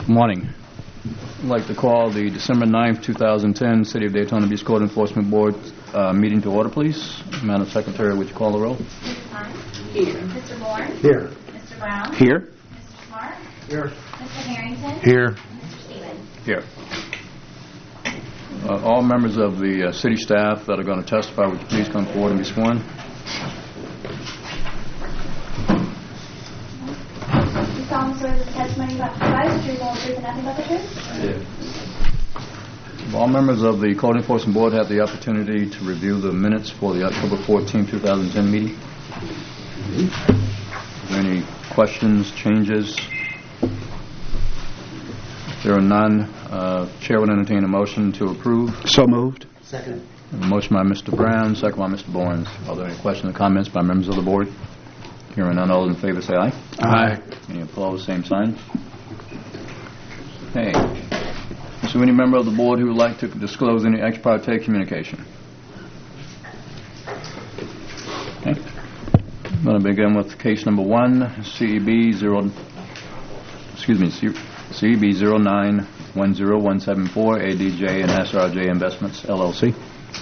Morning. I'd like to call the December 9th, 2010 City of Daytona Beach Code Enforcement Board meeting to order, please. Madam Secretary, would you call the roll? Mr. Hunt? Here. Mr. Bourne? Here. Mr. Brown? Here. Mr. Smart? Here. Mr. Harrington? Here. Mr. Stevens? Here. All members of the city staff that are going to testify, would you please come forward and be sworn? You solemnly swear that the testimony you have to provide is the truth, the whole truth, and nothing but the truth? Yeah. All members of the Code Enforcement Board have the opportunity to review the minutes for the October 14, 2010 meeting. Are there any questions, changes? If there are none, Chair would entertain a motion to approve. So moved. Second. A motion by Mr. Brown, second by Mr. Bourne. Are there any questions or comments by members of the board? Hearing none, all in favor say aye. Aye. Any opposed, same sign. Okay. Is there any member of the board who would like to disclose any ex parte communication? Okay. I'm going to begin with case number 1, CEB 0910174, ADJ and SRJ Investments, LLC.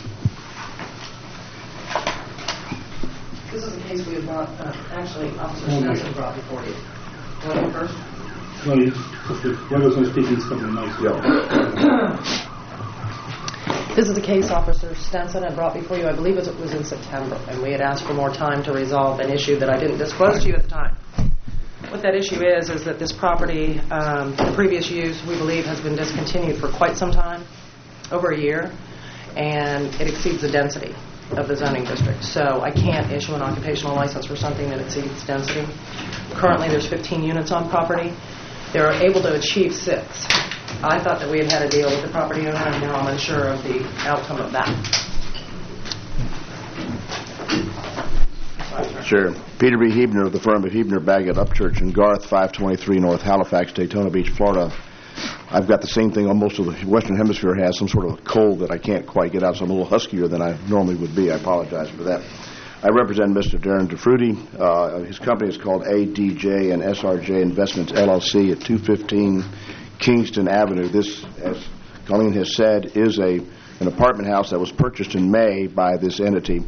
This is a case we have brought, actually, Officer Stetson brought before you. Want to go first? Well, whoever's going to speak needs to come to the mic. This is the case Officer Stenson had brought before you. I believe it was in September, and we had asked for more time to resolve an issue that I didn't disclose to you at the time. What that issue is that this property, the previous use, we believe, has been discontinued for quite some time, over a year, and it exceeds the density of the zoning district. So I can't issue an occupational license for something that exceeds density. Currently, there's 15 units on property. They're able to achieve 6. I thought that we had had a deal with the property owner, and now I'm unsure of the outcome of that. Sure. Peter B. Hebner of the firm of Hebner, Baggett, Upchurch, and Garth, 523 North Halifax, Daytona Beach, Florida. I've got the same thing almost of the Western Hemisphere has, some sort of a cold that I can't quite get out, so I'm a little huskier than I normally would be. I apologize for that. I represent Mr. Darren DeFrutti. His company is called ADJ and SRJ Investments, LLC, at 215 Kingston Avenue. This, as Colleen has said, is an apartment house that was purchased in May by this entity.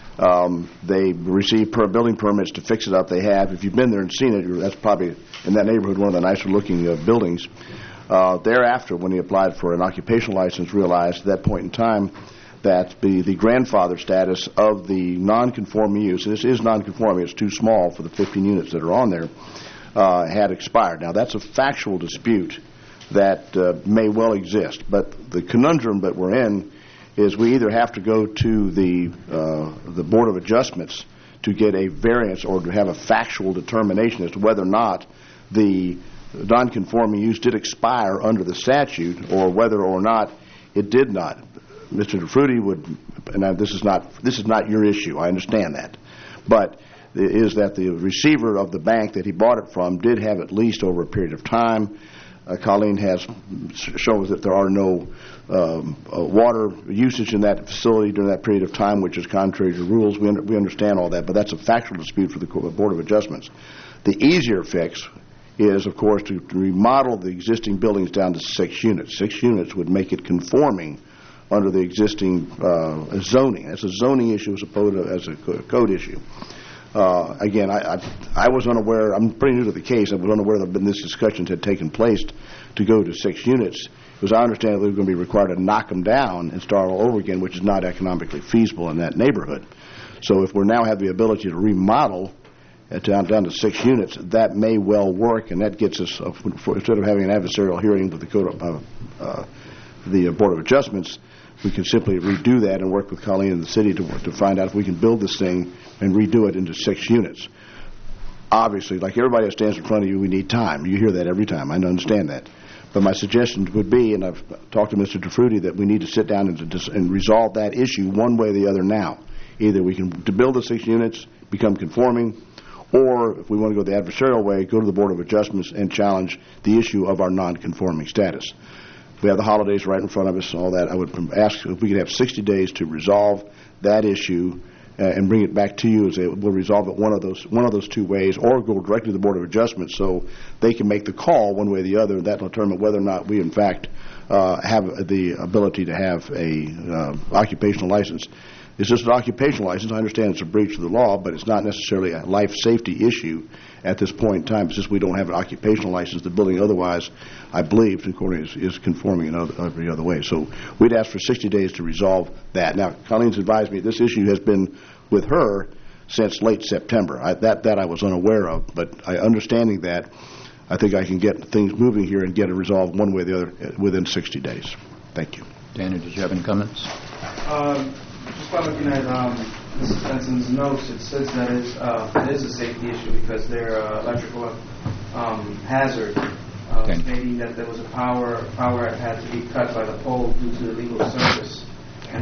They received building permits to fix it up. They have. If you've been there and seen it, that's probably, in that neighborhood, one of the nicer looking buildings. Thereafter, when he applied for an occupational license, realized at that point in time that the grandfather status of the non-conforming use, and this is non-conforming, it's too small for the 15 units that are on there, had expired. Now, that's a factual dispute that may well exist, but the conundrum that we're in is we either have to go to the Board of Adjustments to get a variance or to have a factual determination as to whether or not the non-conforming use did expire under the statute or whether or not it did not. Mr. DeFrutti would, and this is not your issue, I understand that, but is that the receiver of the bank that he bought it from did have at least over a period of time. Colleen has shows that there are no water usage in that facility during that period of time, which is contrary to rules. We understand all that, but that's a factual dispute for the Board of Adjustments. The easier fix is, of course, to remodel the existing buildings down to 6 units. 6 units would make it conforming under the existing zoning. That's a zoning issue as opposed to as a code issue. Again, I was unaware. I'm pretty new to the case. I was unaware that this discussion had taken place to go to 6 units, because I understand that they're going to be required to knock them down and start all over again, which is not economically feasible in that neighborhood. So if we now have the ability to remodel down to 6 units, that may well work, and that gets us, instead of having an adversarial hearing with the Board of Adjustments, we can simply redo that and work with Colleen and the city to find out if we can build this thing and redo it into 6 units. Obviously, like everybody that stands in front of you, we need time. You hear that every time. I understand that. But my suggestion would be, and I've talked to Mr. DeFrutti, that we need to sit down and resolve that issue one way or the other now. Either we can build the 6 units, become conforming, or if we want to go the adversarial way, go to the Board of Adjustments and challenge the issue of our non-conforming status. We have the holidays right in front of us and all that. I would ask if we could have 60 days to resolve that issue and bring it back to you, we'll resolve it one of those two ways, or go directly to the Board of Adjustment so they can make the call one way or the other, and that will determine whether or not we, in fact, have the ability to have a occupational license. It's just an occupational license. I understand it's a breach of the law, but it's not necessarily a life safety issue at this point in time. It's just we don't have an occupational license. The building otherwise, I believe, is conforming in every other way. So we'd ask for 60 days to resolve that. Now, Colleen's advised me this issue has been with her since late September. That I was unaware of, but understanding that, I think I can get things moving here and get it resolved one way or the other within 60 days. Thank you. Daniel, did you have any comments? Just by looking at Mrs. Benson's notes, it says that it is a safety issue because they're electrical hazard, stating that there was a power that had to be cut by the pole due to the legal service. And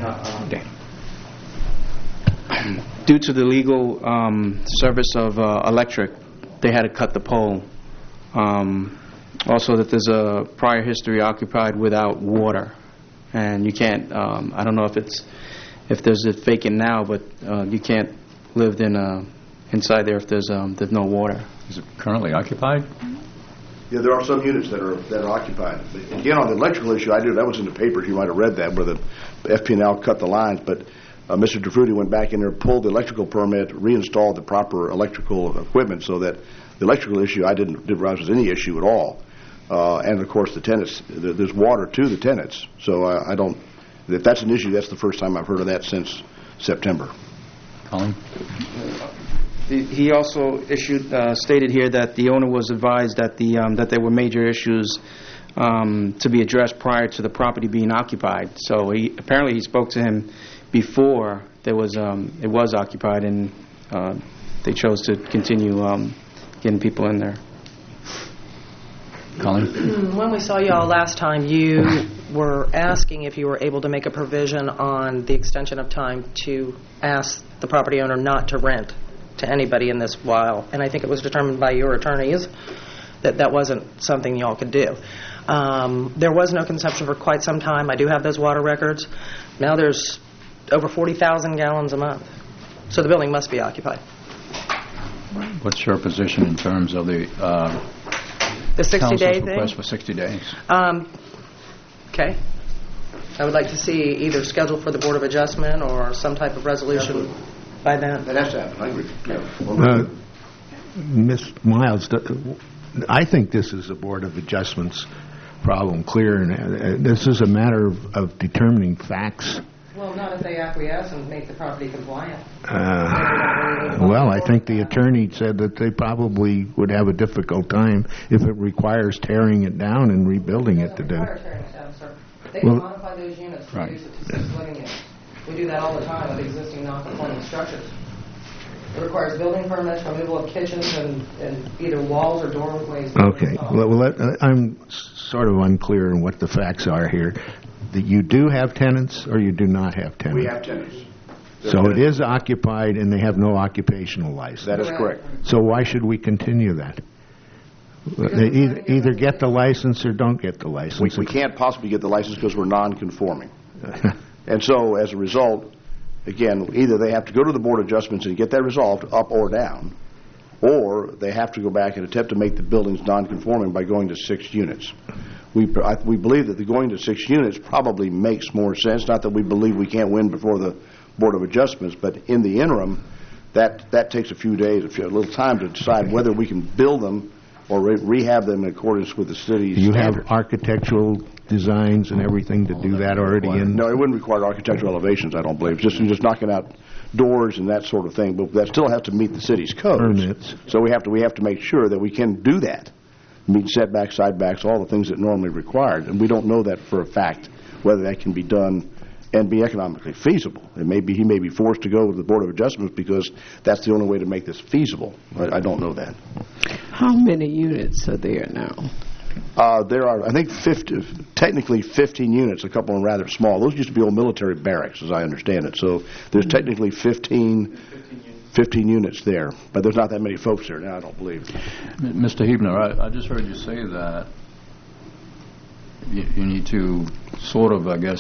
due to the legal service of electric, they had to cut the pole. Also, that there's a prior history occupied without water, and you can't. I don't know if there's a vacant now, but you can't live inside there if there's no water. Is it currently occupied? Yeah, there are some units that are occupied. But again, on the electrical issue, that was in the papers. You might have read that, where the FP&L cut the lines. But Mr. DeFrutti went back in there, pulled the electrical permit, reinstalled the proper electrical equipment, so that the electrical issue I didn't realize was any issue at all. And of course, the tenants, there's water to the tenants. So I don't. If that's an issue, that's the first time I've heard of that since September. Colin? He also stated here that the owner was advised that that there were major issues to be addressed prior to the property being occupied. So apparently he spoke to him before it was occupied, and they chose to continue getting people in there. Colin? When we saw you all last time, you were asking if you were able to make a provision on the extension of time to ask the property owner not to rent to anybody in this while. And I think it was determined by your attorneys that that wasn't something you all could do. There was no consumption for quite some time. I do have those water records. Now there's over 40,000 gallons a month. So the building must be occupied. What's your position in terms of the 60-day thing? request for 60 days? Okay. I would like to see either schedule for the Board of Adjustment or some type of resolution by then. That has to happen. I agree. Ms. Miles, I think this is a Board of Adjustments problem, clear, and this is a matter of determining facts. Well, not if they acquiesce and make the property compliant. Well, I think the attorney said that they probably would have a difficult time if it requires tearing it down and rebuilding it to do. They can modify those units to reduce it to 6 living units. We do that all the time with existing non-conforming structures. It requires building permits, removal of kitchens, and either walls or doorways. Okay. Well, I'm sort of unclear on what the facts are here. That you do have tenants or you do not have tenants? We have tenants. So it is occupied and they have no occupational license? That is correct. So why should we continue that? They either get the license or don't get the license. We can't possibly get the license because we're non-conforming. And so, as a result, again, either they have to go to the Board of Adjustments and get that resolved, up or down, or they have to go back and attempt to make the buildings non-conforming by going to 6 units. We believe that the going to 6 units probably makes more sense. Not that we believe we can't win before the Board of Adjustments, but in the interim, that takes a few days, a little time to decide whether we can build them or rehab them in accordance with the city's You standards. have architectural designs and everything to do that already in? No, it wouldn't require architectural elevations, I don't believe. Just knocking out doors and that sort of thing, but that still has to meet the city's codes. Permits. So we have to make sure that we can do that. Meet setbacks, sidebacks, all the things that normally required, and we don't know that for a fact whether that can be done and be economically feasible. He may be forced to go to the Board of Adjustments because that's the only way to make this feasible. I don't know that. How many units are there now? There are, I think, technically 15 units, a couple of them rather small. Those used to be old military barracks, as I understand it. So there's technically 15 units there, but there's not that many folks there now, I don't believe. Mr. Huebner, I just heard you say that you need to sort of, I guess,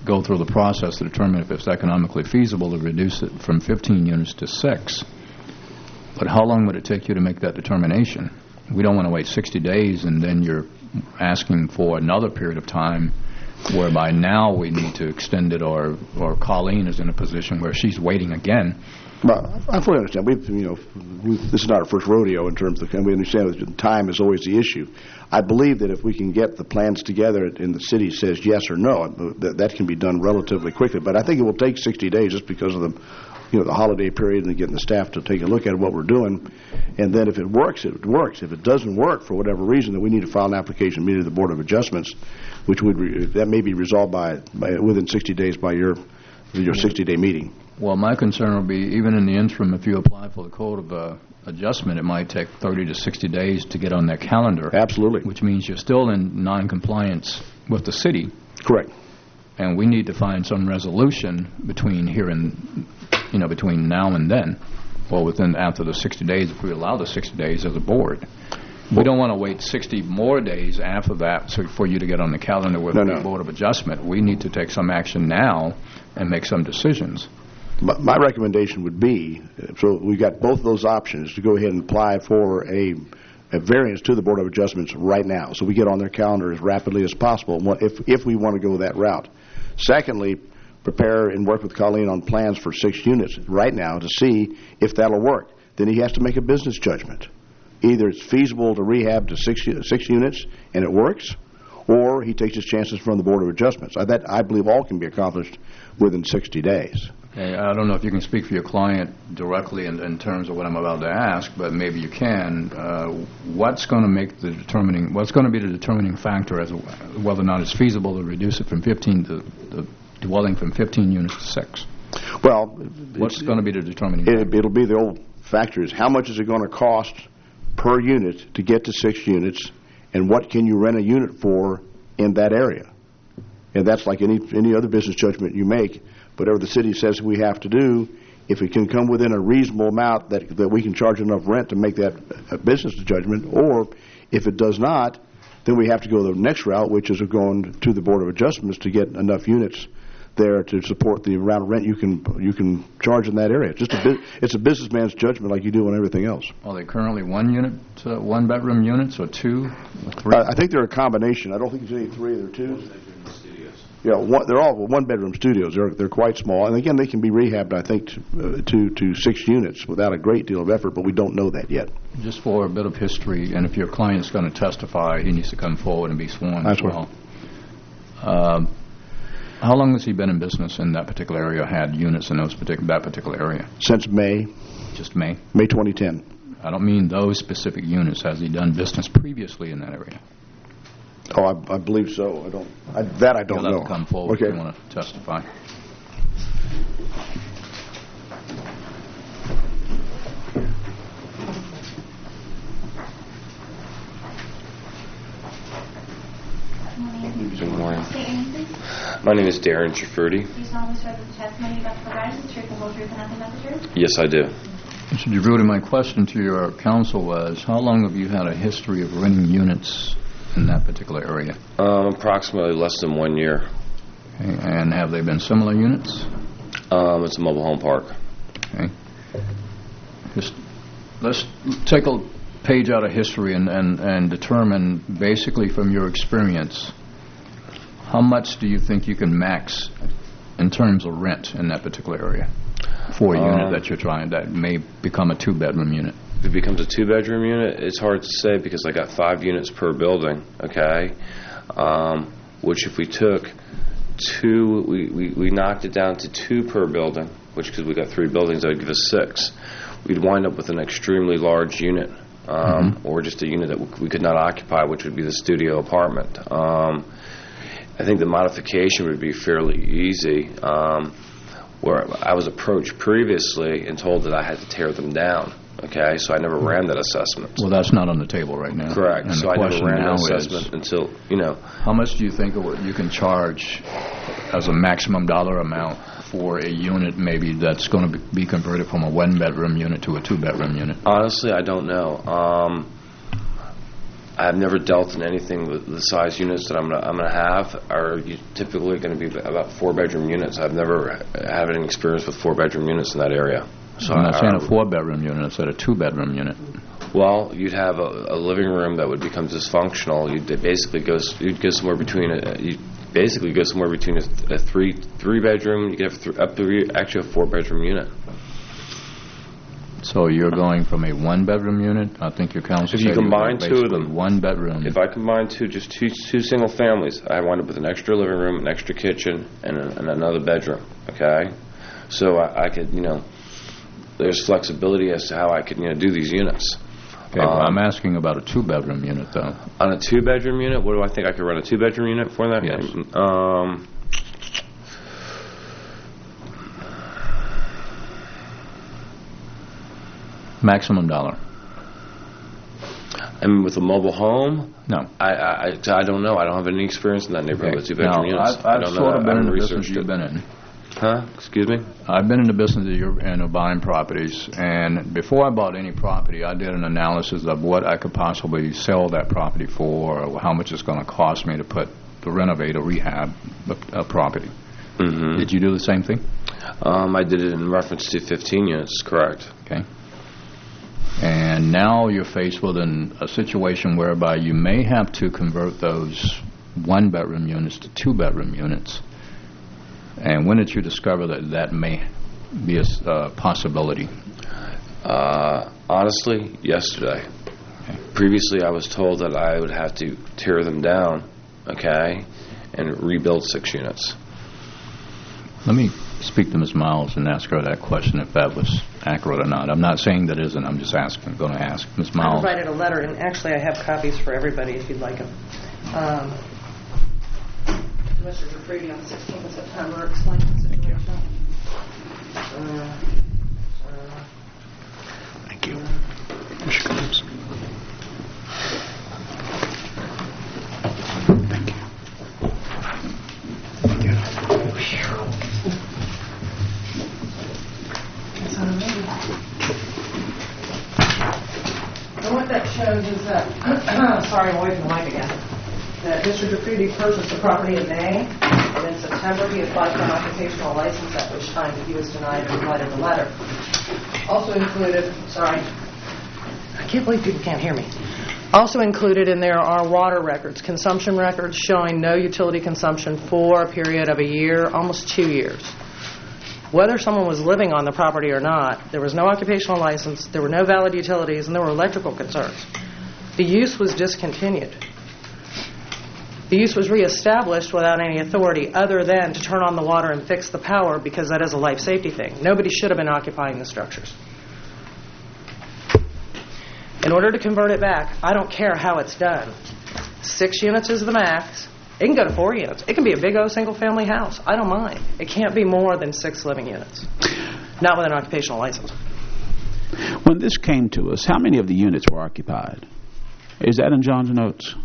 go through the process to determine if it's economically feasible to reduce it from 15 units to 6. But how long would it take you to make that determination? We don't want to wait 60 days and then you're asking for another period of time whereby now we need to extend it, or Colleen is in a position where she's waiting again. Well, I fully understand. This is not our first rodeo in terms of, and we understand that time is always the issue. I believe that if we can get the plans together and the city says yes or no, that can be done relatively quickly. But I think it will take 60 days just because of the holiday period and getting the staff to take a look at what we're doing. And then if it works, it works. If it doesn't work for whatever reason, then we need to file an application immediately to the Board of Adjustments, which that may be resolved by within 60 days by your 60-day meeting. Well, my concern will be, even in the interim, if you apply for the Code of Adjustment, it might take 30 to 60 days to get on their calendar. Absolutely. Which means you're still in non-compliance with the city. Correct. And we need to find some resolution between here and, between now and then, or after the 60 days, if we allow the 60 days as a board. We don't want to wait 60 more days after that for you to get on the calendar with the Board of Adjustment. We need to take some action now and make some decisions. My recommendation would be, so we got both of those options, to go ahead and apply for a variance to the Board of Adjustments right now, so we get on their calendar as rapidly as possible if we want to go that route. Secondly, prepare and work with Colleen on plans for 6 units right now to see if that'll work. Then he has to make a business judgment. Either it's feasible to rehab to 6 units and it works, or he takes his chances from the Board of Adjustments. I believe all can be accomplished within 60 days. Okay, I don't know if you can speak for your client directly in terms of what I'm about to ask, but maybe you can. What's going to be the determining factor as to whether or not it's feasible to reduce it from 15 to the dwelling from 15 units to 6? Well, what's going to be the determining factor? It'll be the old factor is how much is it going to cost per unit to get to 6 units, and what can you rent a unit for in that area? And that's like any other business judgment you make. Whatever the city says we have to do, if it can come within a reasonable amount that we can charge enough rent to make that a business judgment, or if it does not, then we have to go the next route, which is going to the Board of Adjustments to get enough units there to support the amount of rent you can charge in that area. It's a businessman's judgment like you do on everything else. Are they currently 1-bedroom units, or 2, or 3? I think they're a combination. I don't think there's any 3. They're 2. Yeah, they're all 1-bedroom studios. They're quite small, and again, they can be rehabbed, I think, to 6 units without a great deal of effort, but we don't know that yet. Just for a bit of history, and if your client's going to testify, he needs to come forward and be sworn as well. How long has he been in business in that particular area, had units in that particular area? Since May. Just May? May 2010. I don't mean those specific units. Has he done business previously in that area? Oh, I believe so. I don't know. You'll have to come forward if you want to testify. Good morning. State your name, please. My name is Darren Jafferty. Do you solemnly swear that the testimony about the provide is the truth, the whole truth, and nothing but the truth? Yes, I do. Mr. Jafferty, my question to your counsel was, how long have you had a history of renting units in that particular area? Approximately less than 1 year. Okay. And have they been similar units? It's a mobile home park. Okay. Let's take a page out of history and determine, basically from your experience, how much do you think you can max in terms of rent in that particular area for a unit that you're trying, that may become a 2-bedroom unit? If it becomes a 2-bedroom unit, it's hard to say because I got 5 units per building, okay? Which if we took 2, we knocked it down to 2 per building, which because we got 3 buildings, that would give us 6. We'd wind up with an extremely large unit, or just a unit that we could not occupy, which would be the studio apartment. I think the modification would be fairly easy, where I was approached previously and told that I had to tear them down. Okay, so I never ran that assessment. Well, that's not on the table right now. Correct. And so I never ran that assessment until, How much do you think you can charge as a maximum dollar amount for a unit maybe that's going to be converted from a 1-bedroom unit to a 2-bedroom unit? Honestly, I don't know. I've never dealt in anything with the size units that I'm gonna have are typically going to be about 4-bedroom units. I've never had any experience with 4-bedroom units in that area. So I'm not saying a 4-bedroom unit, I said a 2-bedroom unit. Well, you'd have a living room that would become dysfunctional. You'd go somewhere between a 3-bedroom. You could have actually a 4-bedroom unit. So you're going from a 1-bedroom unit? I think your counsel If said you combine were 2 of them, 1-bedroom. If I combine two single families, I wind up with an extra living room, an extra kitchen, and another bedroom. Okay, so I could, there's flexibility as to how I could, do these units. Okay, well, I'm asking about a 2-bedroom unit, though. On a 2-bedroom unit, what do I think I could run a 2-bedroom unit for that? Yes. Maximum dollar. And with a mobile home? No. I don't know. I don't have any experience in that neighborhood with 2-bedroom units. I've sort of been in the business you've been in. Huh? Excuse me? I've been in the business that you're in of buying properties, and before I bought any property, I did an analysis of what I could possibly sell that property for, or how much it's going to cost me to renovate or rehab a property. Mm-hmm. Did you do the same thing? I did it in reference to 15 units, correct. Okay. And now you're faced with a situation whereby you may have to convert those 1-bedroom units to 2-bedroom units. And when did you discover that may be a possibility? Honestly, yesterday. Okay. Previously, I was told that I would have to tear them down, okay, and rebuild 6 units. Let me speak to Ms. Miles and ask her that question, if that was accurate or not. I'm not saying that isn't. I'm just asking. I'm going to ask Ms. I Miles. provided a letter, and actually I have copies for everybody if you'd like them. Mr. Giuffridi on the 16th of September explained the situation. Thank you. Here she comes. Thank you. Thank you. And what that shows is that, sorry, I'm away from the mic again, that Mr. Giuffridi purchased the property in May, and in September he applied for an occupational license, at which time he was denied and provided the letter. Also included, sorry, I can't believe people can't hear me. Also included in there are water records, consumption records showing no utility consumption for a period of a year, almost 2 years. Whether someone was living on the property or not, there was no occupational license, there were no valid utilities, and there were electrical concerns. The use was discontinued. The use was reestablished without any authority other than to turn on the water and fix the power, because that is a life safety thing. Nobody should have been occupying the structures. In order to convert it back, I don't care how it's done. 6 units is the max. It can go to 4 units. It can be a big old single-family house. I don't mind. It can't be more than 6 living units. Not with an occupational license. When this came to us, how many of the units were occupied? Is that in John's notes?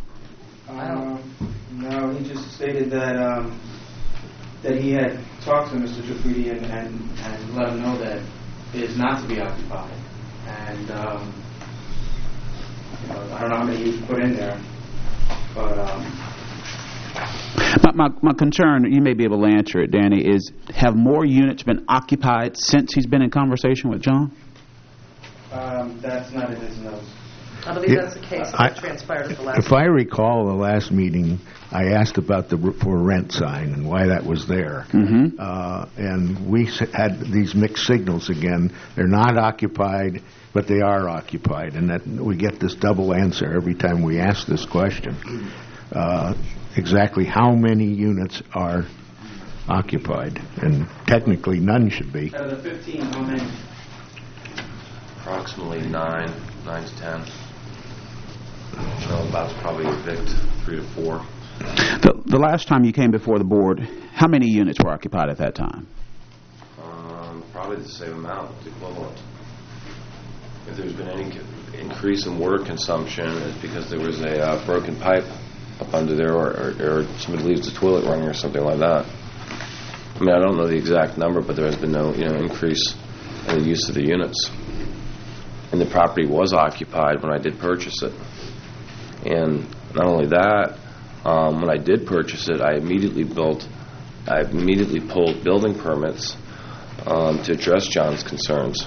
No, he just stated that he had talked to Mr. Giuffridi and let him know that it is not to be occupied. And I don't know how many you put in there, but my concern, you may be able to answer it, Danny, is have more units been occupied since he's been in conversation with John? That's not in his notes. I believe that's the case that transpired at the last If I recall the last meeting, I asked about the for rent sign and why that was there. Mm-hmm. And we had these mixed signals again. They're not occupied, but they are occupied. And that we get this double answer every time we ask this question. Exactly how many units are occupied? And technically none should be. Out of the 15, how many? Approximately 9 to 10. About to probably evict 3 to 4. The last time you came before the board, how many units were occupied at that time? Probably the same amount, the equivalent. If there's been any increase in water consumption, it's because there was a broken pipe up under there, or somebody leaves the toilet running or something like that. I mean, I don't know the exact number, but there has been no increase in the use of the units. And the property was occupied when I did purchase it. And not only that, when I did purchase it, I immediately pulled building permits to address John's concerns.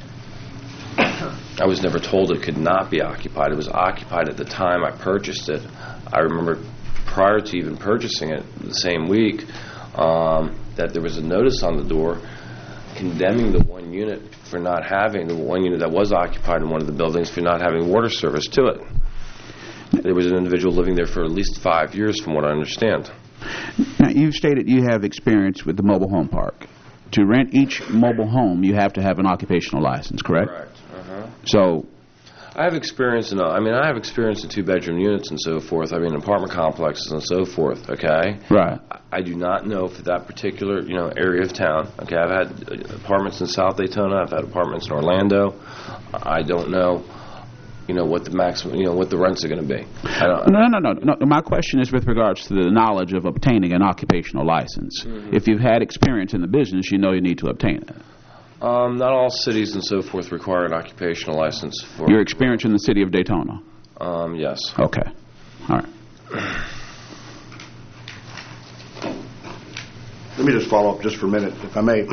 I was never told it could not be occupied. It was occupied at the time I purchased it. I remember prior to even purchasing it the same week that there was a notice on the door condemning the one unit for not having, the one unit that was occupied in one of the buildings, for not having water service to it. There was an individual living there for at least 5 years, from what I understand. Now, you've stated you have experience with the mobile home park. To rent each mobile home, you have to have an occupational license, correct? Correct. So, I have experience in, I have experience in 2-bedroom units and so forth. I mean, apartment complexes and so forth. Okay. Right. I do not know for that particular, area of town. Okay. I've had apartments in South Daytona. I've had apartments in Orlando. I don't know, what the maximum, what the rents are going to be. No. My question is with regards to the knowledge of obtaining an occupational license. Mm-hmm. If you've had experience in the business, you know you need to obtain it. Not all cities and so forth require an occupational license for... Your experience in the city of Daytona? Yes. Okay. All right. Let me just follow up just for a minute, if I may.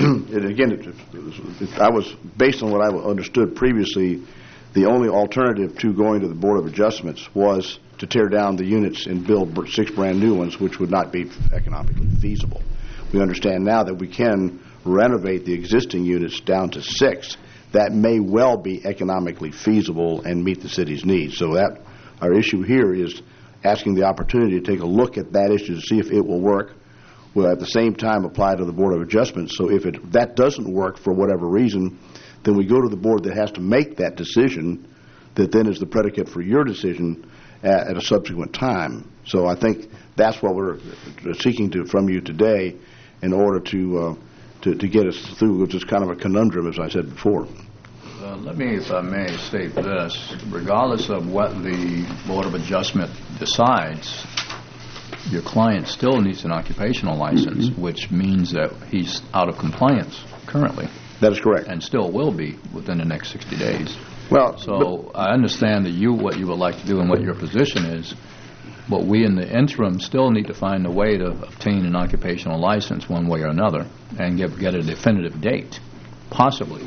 I was, based on what I understood previously, the only alternative to going to the Board of Adjustments was to tear down the units and build 6 brand new ones, which would not be economically feasible. We understand now that we can renovate the existing units down to 6. That may well be economically feasible and meet the city's needs. So that our issue here is asking the opportunity to take a look at that issue to see if it will work. We'll at the same time apply to the Board of Adjustments. So if that doesn't work for whatever reason, then we go to the board that has to make that decision that then is the predicate for your decision at a subsequent time. So I think that's what we're seeking from you today in order to get us through, which is kind of a conundrum, as I said before. Let me, if I may, state this. Regardless of what the Board of Adjustment decides, your client still needs an occupational license, which means that he's out of compliance currently. That is correct. And still will be within the next 60 days. Well, so I understand that what you would like to do and what your position is, but we in the interim still need to find a way to obtain an occupational license one way or another and get a definitive date, possibly,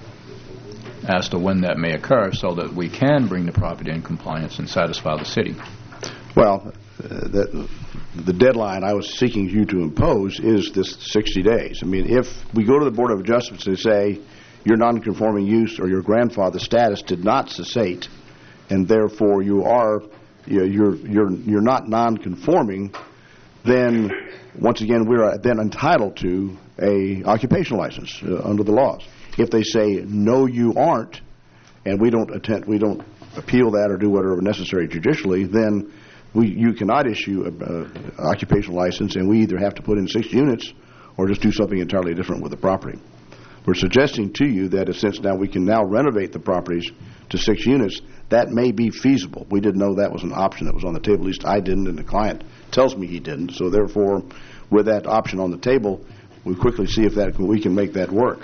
as to when that may occur so that we can bring the property in compliance and satisfy the city. Well, the deadline I was seeking you to impose is this 60 days. I mean, if we go to the Board of Adjustments and say your non-conforming use or your grandfather status did not cessate, and therefore you're not non-conforming, then once again we're then entitled to a occupational license under the laws. If they say no, you aren't, and we don't appeal that or do whatever necessary judicially, then you cannot issue an occupational license, and we either have to put in 6 units or just do something entirely different with the property. We're suggesting to you that since now we can now renovate the properties to 6 units, that may be feasible. We didn't know that was an option that was on the table. At least I didn't, and the client tells me he didn't. So therefore, with that option on the table, we quickly see if we can make that work.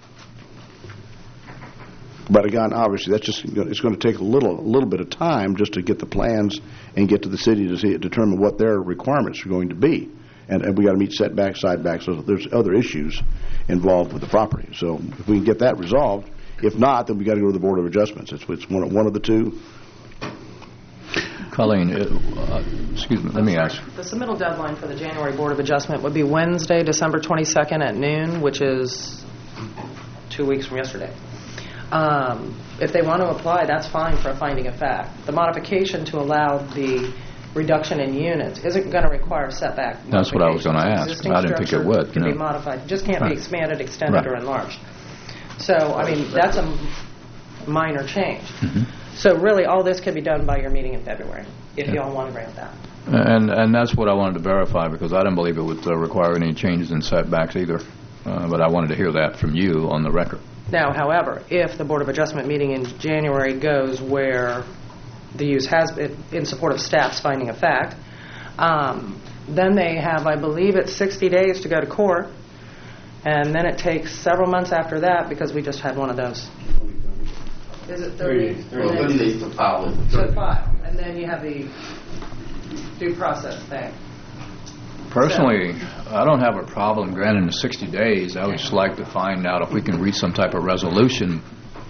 But again, obviously, it's going to take a little bit of time just to get the plans and get to the city to determine what their requirements are going to be. And we got to meet setbacks, sidebacks. So there's other issues involved with the property. So if we can get that resolved, if not, then we got to go to the Board of Adjustments. It's one of the two. Colleen, excuse me, let me ask. The submittal deadline for the January Board of Adjustment would be Wednesday, December 22nd at noon, which is 2 weeks from yesterday. If they want to apply, that's fine for a finding of fact. The modification to allow the reduction in units isn't going to require setback. That's what I was going to ask. I didn't think it would. Can be modified. It just can't be expanded, extended, or enlarged. So, I mean, that's a minor change. Mm-hmm. So, really, all this can be done by your meeting in February, if you all want to grant that. And that's what I wanted to verify, because I didn't believe it would require any changes in setbacks either. But I wanted to hear that from you on the record. Now, however, if the Board of Adjustment meeting in January goes where the use has been in support of staff's finding of fact, then they have, I believe, it's 60 days to go to court, and then it takes several months after that, because we just had one of those. Is it 30? 30 days to file it. To file. And then you have the due process thing. Personally, I don't have a problem granting the 60 days. I would just like to find out if we can reach some type of resolution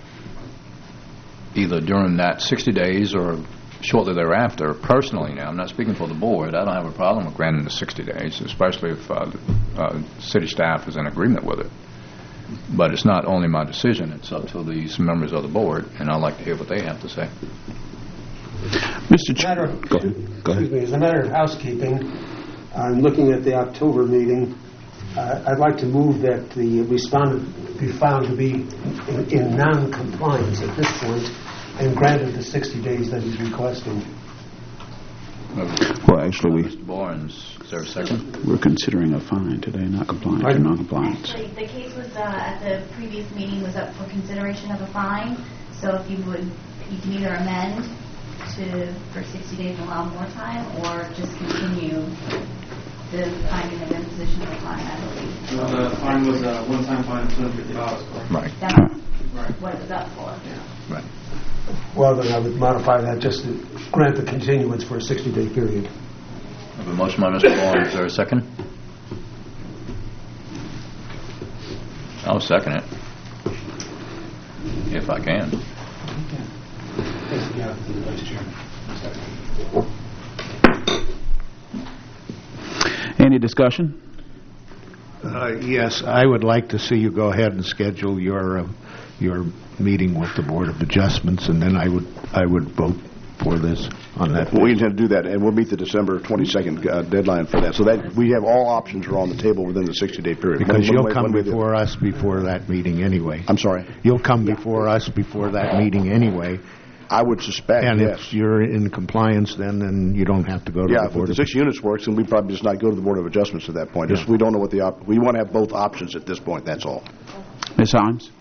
either during that 60 days or shortly thereafter. Personally now, I'm not speaking for the board, I don't have a problem with granting the 60 days, especially if city staff is in agreement with it. But it's not only my decision, it's up to these members of the board, and I'd like to hear what they have to say. Mr. Go ahead. Excuse me, as a matter of housekeeping, I'm looking at the October meeting. I'd like to move that the respondent be found to be in non-compliance at this point and granted the 60 days that he's requesting. Well, actually, Mr. Barnes, is there a second? we're considering a fine today, not compliance or non-compliance. Actually, the case was at the previous meeting was up for consideration of a fine. So if you can either amend for 60 days and allow more time, or just continue the finding of imposition of a fine, I believe. The fine was a one-time fine of $250. Right. That's what it was up for. Yeah. Right. Well, then I would modify that just to grant the continuance for a 60-day period. I have a motion by Mr. Barnes. Is there a second? I'll second it, if I can. Any discussion? Yes, I would like to see you go ahead and schedule your meeting with the Board of Adjustments, and then I would vote for this on that. We intend to do that, and we'll meet the December 22nd deadline for that. So that we have all options are on the table within the 60-day period. Because you'll come before us before that meeting anyway. I'm sorry? You'll come before us before that meeting anyway. I would suspect, and yes. if you're in compliance, then you don't have to go to the Board if the 6 units works, then we'd probably just not go to the Board of Adjustments at that point. We don't know what we want to have both options at this point, that's all. Ms. Himes?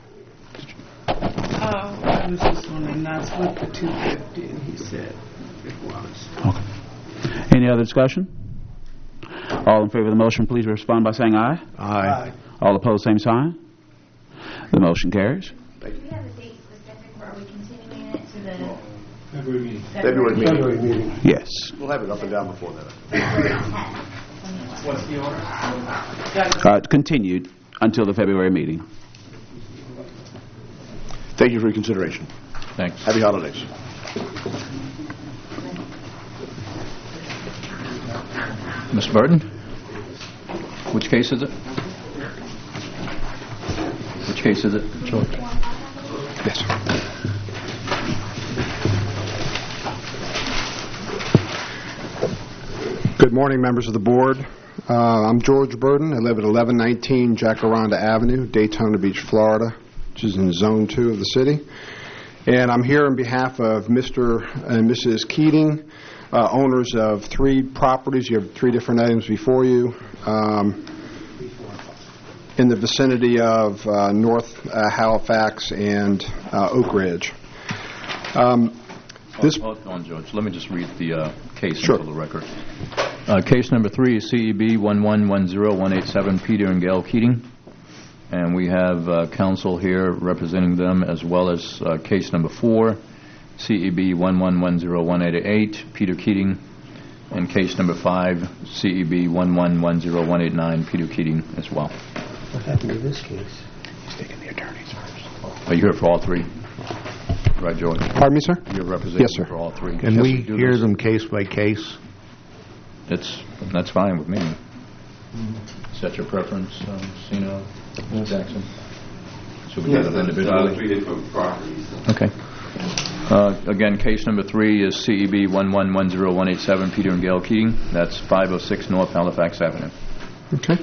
I was just wondering, that's what the 250, and he said it was. Okay. Any other discussion? All in favor of the motion, please respond by saying aye. Aye. All opposed, same sign. The motion carries. Do we have a date specific, or are we continuing it to the February meeting? Yes. We'll have it up and down before that. February 10th? What's the order? Continued until the February meeting. Thank you for your consideration. Thanks. Happy holidays. Mr. Burton? Which case is it? Which case is it, George? Yes, sir. Good morning, members of the board. I'm George Burden. I live at 1119 Jacaranda Avenue, Daytona Beach, Florida, which is in Zone 2 of the city. And I'm here on behalf of Mr. and Mrs. Keating, owners of 3 properties. You have 3 different items before you in the vicinity of North Halifax and Oak Ridge. Hold on, George. Let me just read the case into the record. Case number 3 is CEB 1110187, Peter and Gail Keating. And we have counsel here representing them, as well as case number 4, CEB 1110188, Peter Keating. And case number 5, CEB 1110189, Peter Keating as well. What happened in this case? He's taking the attorneys first. Are you here for all 3? Right, George? Pardon me, sir? You're representing Yes, sir. for all 3. Can we hear them case by case? That's fine with me. Is that your preference, Sino, Jackson? So we get it individually? 3 different properties. Okay. Again, case number 3 is CEB 1110187, Peter and Gail Keating. That's 506 North Halifax Avenue. Okay.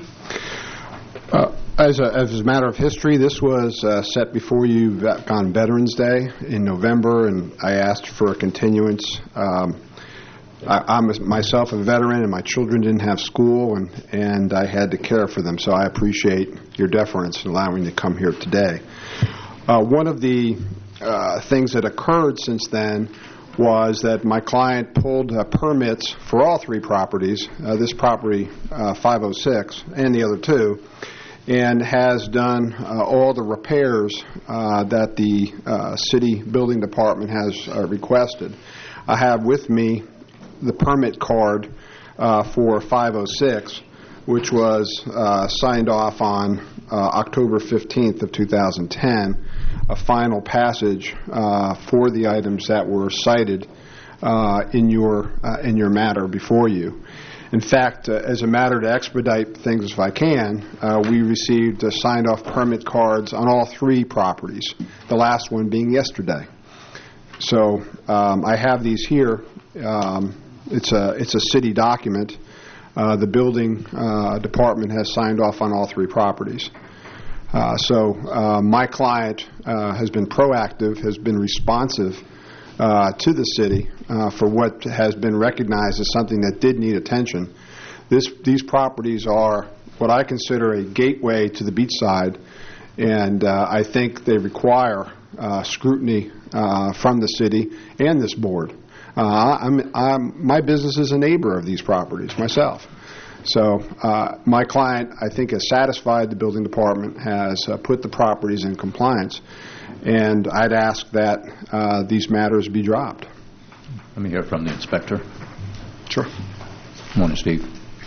As a matter of history, this was set before you on Veterans Day in November, and I asked for a continuance. I'm myself a veteran, and my children didn't have school, and I had to care for them, so I appreciate your deference in allowing me to come here today. One of the things that occurred since then was that my client pulled permits for all 3 properties, this property 506 and the other 2, and has done all the repairs that the city building department has requested. I have with me the permit card for 506, which was signed off on October 15th of 2010, a final passage for the items that were cited in your matter before you. In fact, as a matter to expedite things if I can, we received signed-off permit cards on all 3 properties, the last one being yesterday. So I have these here. It's a city document. The building department has signed off on all 3 properties. So my client has been proactive, has been responsive to the city for what has been recognized as something that did need attention. These properties are what I consider a gateway to the beachside, and I think they require scrutiny from the city and this board. My business is a neighbor of these properties myself. So my client, I think, has satisfied the building department, has put the properties in compliance, and I'd ask that these matters be dropped. Let me hear from the inspector. Sure. Morning, Steve.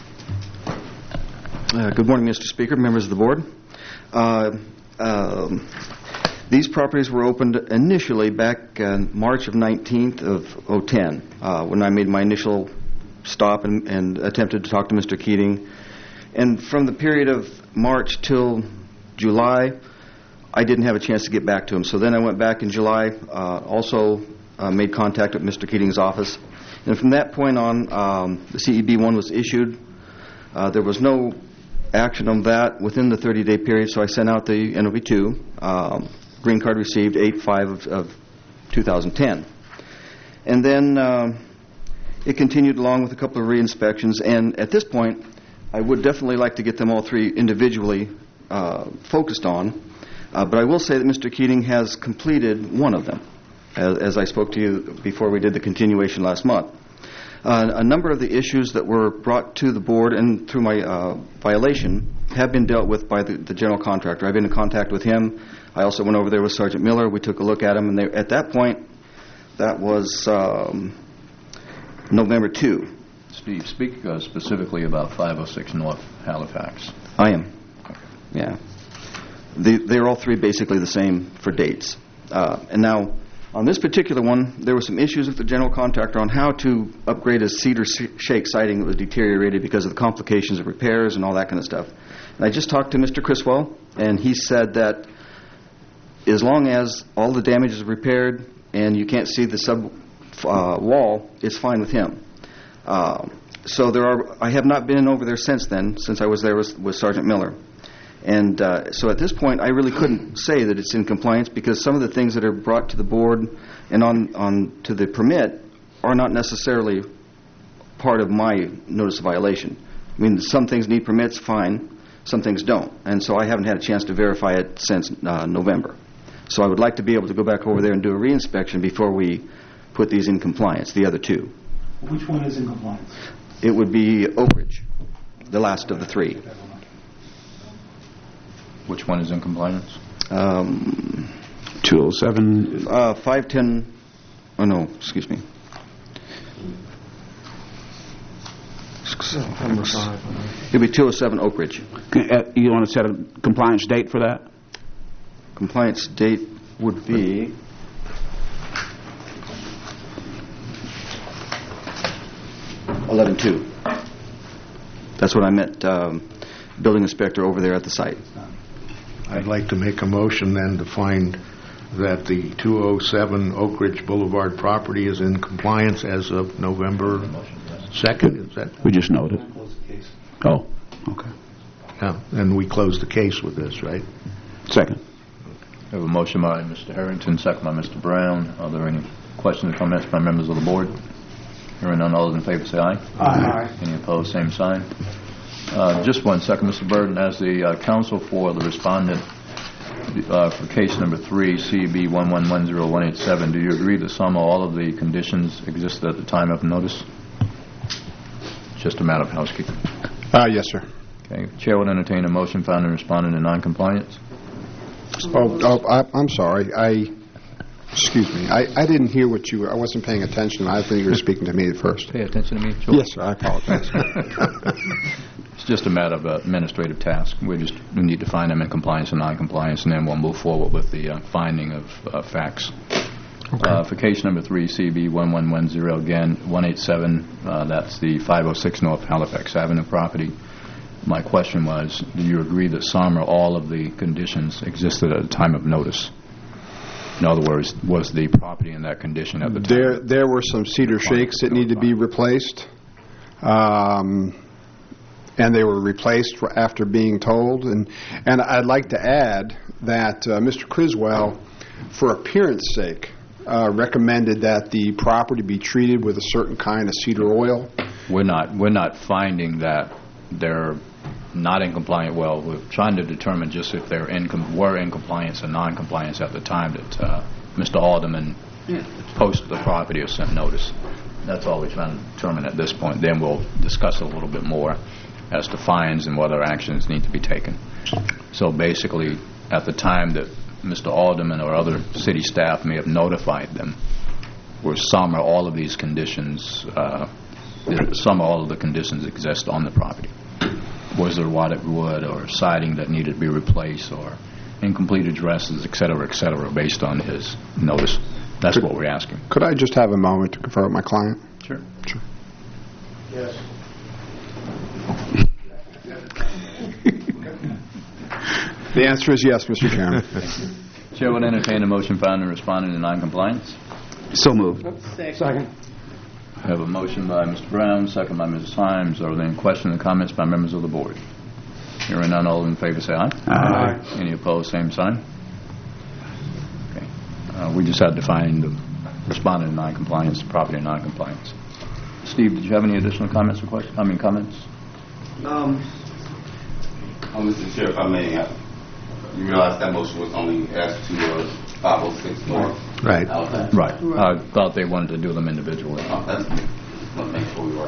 Good morning, Mr. Speaker, members of the board. These properties were opened initially back March of 19th of 2010 when I made my initial stop and attempted to talk to Mr. Keating. And from the period of March till July, I didn't have a chance to get back to him. So then I went back in July, also made contact with Mr. Keating's office. And from that point on, the CEB-1 was issued. There was no action on that within the 30-day period, so I sent out the NOV-2. Green card received 8/5 of 2010. And then it continued along with a couple of re-inspections. And at this point, I would definitely like to get them all 3 individually focused on. But I will say that Mr. Keating has completed one of them, as I spoke to you before we did the continuation last month. A number of the issues that were brought to the board and through my violation have been dealt with by the general contractor. I've been in contact with him. I also went over there with Sergeant Miller. We took a look at him, and at that point, that was November 2. Steve, speak specifically about 506 North Halifax. I am. Okay. Yeah. They're all 3 basically the same for dates. And now, on this particular one, there were some issues with the general contractor on how to upgrade a cedar shake siding that was deteriorated because of the complications of repairs and all that kind of stuff. And I just talked to Mr. Criswell, and he said that as long as all the damage is repaired and you can't see the sub wall, it's fine with him. So I have not been over there since then, since I was there with Sergeant Miller. And so at this point, I really couldn't say that it's in compliance because some of the things that are brought to the board and on to the permit are not necessarily part of my notice of violation. I mean, some things need permits, fine. Some things don't. And so I haven't had a chance to verify it since November. So I would like to be able to go back over there and do a reinspection before we put these in compliance, the other 2. Which one is in compliance? It would be Oak Ridge, the last of the 3. Which one is in compliance? 207. 510. Oh no, excuse me. Number 5. It'll be 207 Oak Ridge. You want to set a compliance date for that? Compliance date would be 11/2. That's what I meant. Building inspector over there at the site. I'd like to make a motion then to find that the 207 Oak Ridge Boulevard property is in compliance as of November 2nd. Is that? We just noted. Oh, okay. Yeah, and we close the case with this, right? Second. We have a motion by Mr. Harrington, second by Mr. Brown. Are there any questions or comments by members of the board? Hearing none, all those in favor say aye. Aye. Any opposed, same sign. Just 1 second, Mr. Burden. As the counsel for the respondent for case number 3, CB 1110187, do you agree that some or all of the conditions existed at the time of notice? Just a matter of housekeeping. Yes, sir. Okay. Chair would entertain a motion finding respondent in noncompliance. I'm sorry. Excuse me. I didn't hear what you were... I wasn't paying attention. I think you were speaking to me at first. Pay attention to me, George. Yes, sir. I apologize. It's just a matter of administrative task. We need to find them in compliance and non-compliance, and then we'll move forward with the finding of facts. Okay. For case number 3, CB 1110, again, 187, that's the 506 North Halifax Avenue property. My question was, do you agree that some or all of the conditions existed at the time of notice? In other words, was the property in that condition at the time? There were some cedar shakes that need to be replaced, and they were replaced after being told. And I'd like to add that Mr. Criswell, for appearance sake, recommended that the property be treated with a certain kind of cedar oil. We're not finding that they're not in compliance. Well, we're trying to determine just if they were in compliance or non-compliance at the time that Mr. Alderman posted the property or sent notice. That's all we're trying to determine at this point. Then we'll discuss a little bit more as to fines and whether actions need to be taken. So basically, at the time that Mr. Alderman or other city staff may have notified them, were some or all of these conditions, some or all of the conditions exist on the property. Was there wood or siding that needed to be replaced, or incomplete addresses, et cetera, based on his notice? That's what we're asking. Could I just have a moment to confer with my client? Sure. Yes. The answer is yes, Mr. Chairman. Chair would entertain a motion found in responding to non-compliance. So moved. Second. I have a motion by Mr. Brown, second by Mrs. Himes. Are there any questions or comments by members of the board? Hearing none, all in favor say aye. Aye. Any opposed, same sign. Okay. We just had to find the respondent to non-compliance, property non-compliance. Steve, did you have any additional comments or questions? Comments? Mr. Chair, if I may, you realize that motion was only asked to 506 North. Right. Right. I thought they wanted to do them individually. That's what makes sure we work.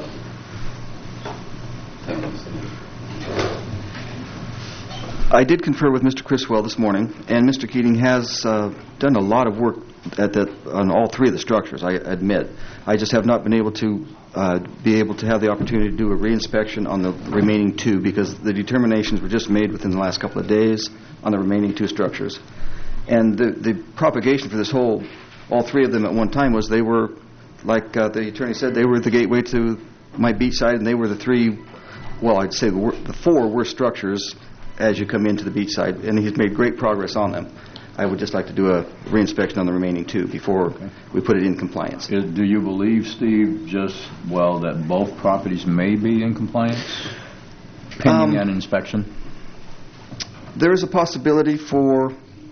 I did confer with Mr. Criswell this morning, and Mr. Keating has done a lot of work on all three of the structures, I admit. I just have not been able to have the opportunity to do a reinspection on the remaining two, because the determinations were just made within the last couple of days on the remaining two structures. And the propagation for this all three of them at one time was they were, like the attorney said, they were the gateway to my beachside, and they were the three, well, I'd say the four worst structures as you come into the beachside, and he's made great progress on them. I would just like to do a reinspection on the remaining two before we put it in compliance. Do you believe, Steve, that both properties may be in compliance pending an inspection? There is a possibility for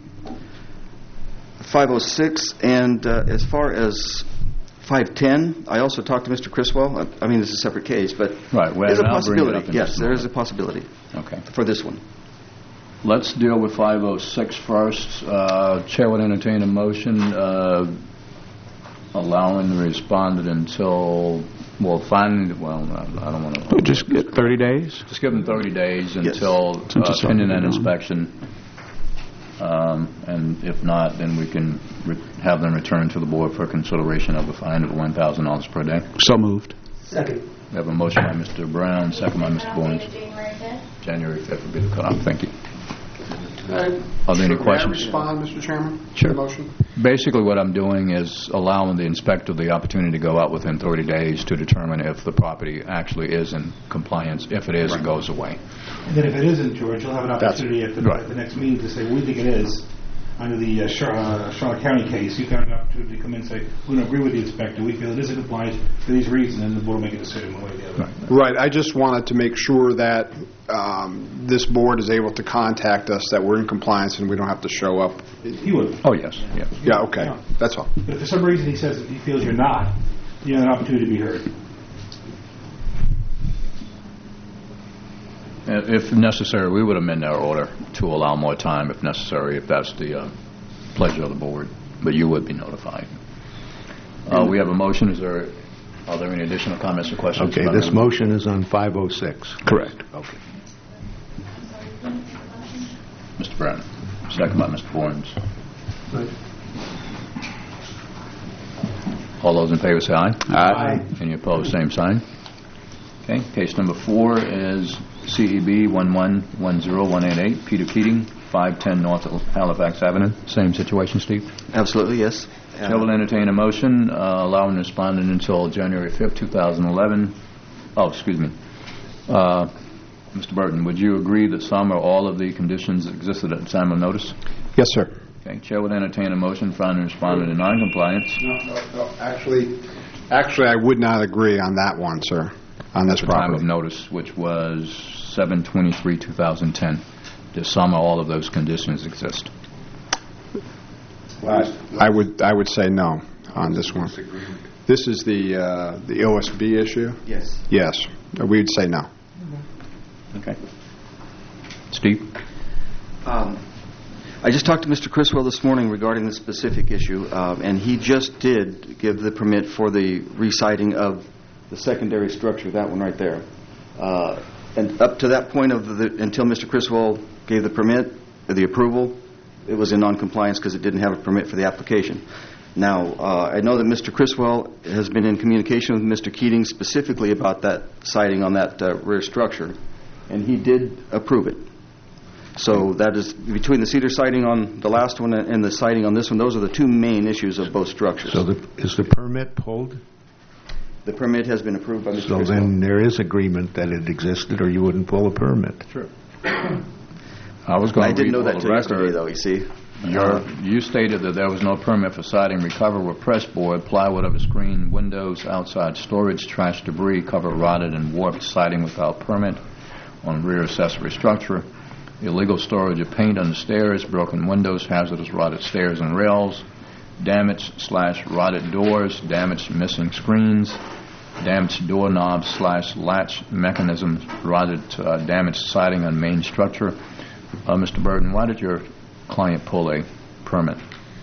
506, and as far as 510, I also talked to Mr. Criswell. I mean, it's a separate case, but there's a possibility. Yes, there is a possibility for this one. Let's deal with 506 first. Chair would entertain a motion allowing the respondent until, I don't want to... Just get 30 days? Just give them 30 days until pending an inspection. And if not, then we can have them return to the board for consideration of a fine of $1,000 per day. So moved. Second. We have a motion by Mr. Brown, second by Mr. Bourne. January 5th would be the cutoff. Thank you. Are there any questions? May I respond, Mr. Chairman? Sure. To the motion? Basically, what I'm doing is allowing the inspector the opportunity to go out within 30 days to determine if the property actually is in compliance. If it is, it goes away. And then if it isn't, George, you'll have an opportunity at the next meeting to say, well, we think it is. Under the Charlotte County case, you've got an opportunity to come in and say, we don't agree with the inspector. We feel it is in compliance for these reasons, and the board will make a decision one way or the other. Right. I just wanted to make sure that this board is able to contact us, that we're in compliance and we don't have to show up. He would. Oh, yes. Yeah, okay. Yeah. That's all. But if for some reason he says that he feels you're not, you have an opportunity to be heard. If necessary, we would amend our order to allow more time if necessary, if that's the pleasure of the board. But you would be notified. We have a motion. Are there any additional comments or questions? Okay, this motion is on 506. Correct. Okay. Mr. Brown. Second by Mr. Bourne. All those in favor say aye. Aye. Any opposed, same sign. Okay, case number 4 is CEB 1110188, Peter Keating, 510 North Halifax Avenue. Same situation, Steve? Absolutely, yes. Chair will entertain a motion allowing the respondent until January 5th, 2011. Oh, excuse me. Mr. Burton, would you agree that some or all of the conditions that existed at the time of notice? Yes, sir. Okay, Chair will entertain a motion finding the respondent in noncompliance. No. Actually, I would not agree on that one, sir, on this At the time property. of notice, which was 7/23/2010. Do some or all of those conditions exist? I would say no on this one. This is the OSB issue? Yes. Yes. We would say no. Okay. Steve? I just talked to Mr. Criswell this morning regarding this specific issue, and he just did give the permit for the reciting of the secondary structure, that one right there. And up to that point until Mr. Criswell gave the permit, the approval, it was in noncompliance because it didn't have a permit for the application. Now, I know that Mr. Criswell has been in communication with Mr. Keating specifically about that siding on that rear structure, and he did approve it. So that is, between the cedar siding on the last one and the siding on this one, those are the two main issues of both structures. So is the permit pulled? The permit has been approved by Mr. So Criswell. then there is agreement that it existed, or you wouldn't pull a permit. Sure. I didn't know that till yesterday, though, you see. You stated that there was no permit for siding, recover with pressboard, plywood over screen, windows, outside storage, trash debris, cover rotted and warped siding without permit on rear accessory structure, illegal storage of paint on the stairs, broken windows, hazardous rotted stairs and rails, damaged/rotted doors, damaged missing screens, damaged doorknobs/latch mechanisms, rotted damaged siding on main structure. Mr. Burton, why did your client pull a permit?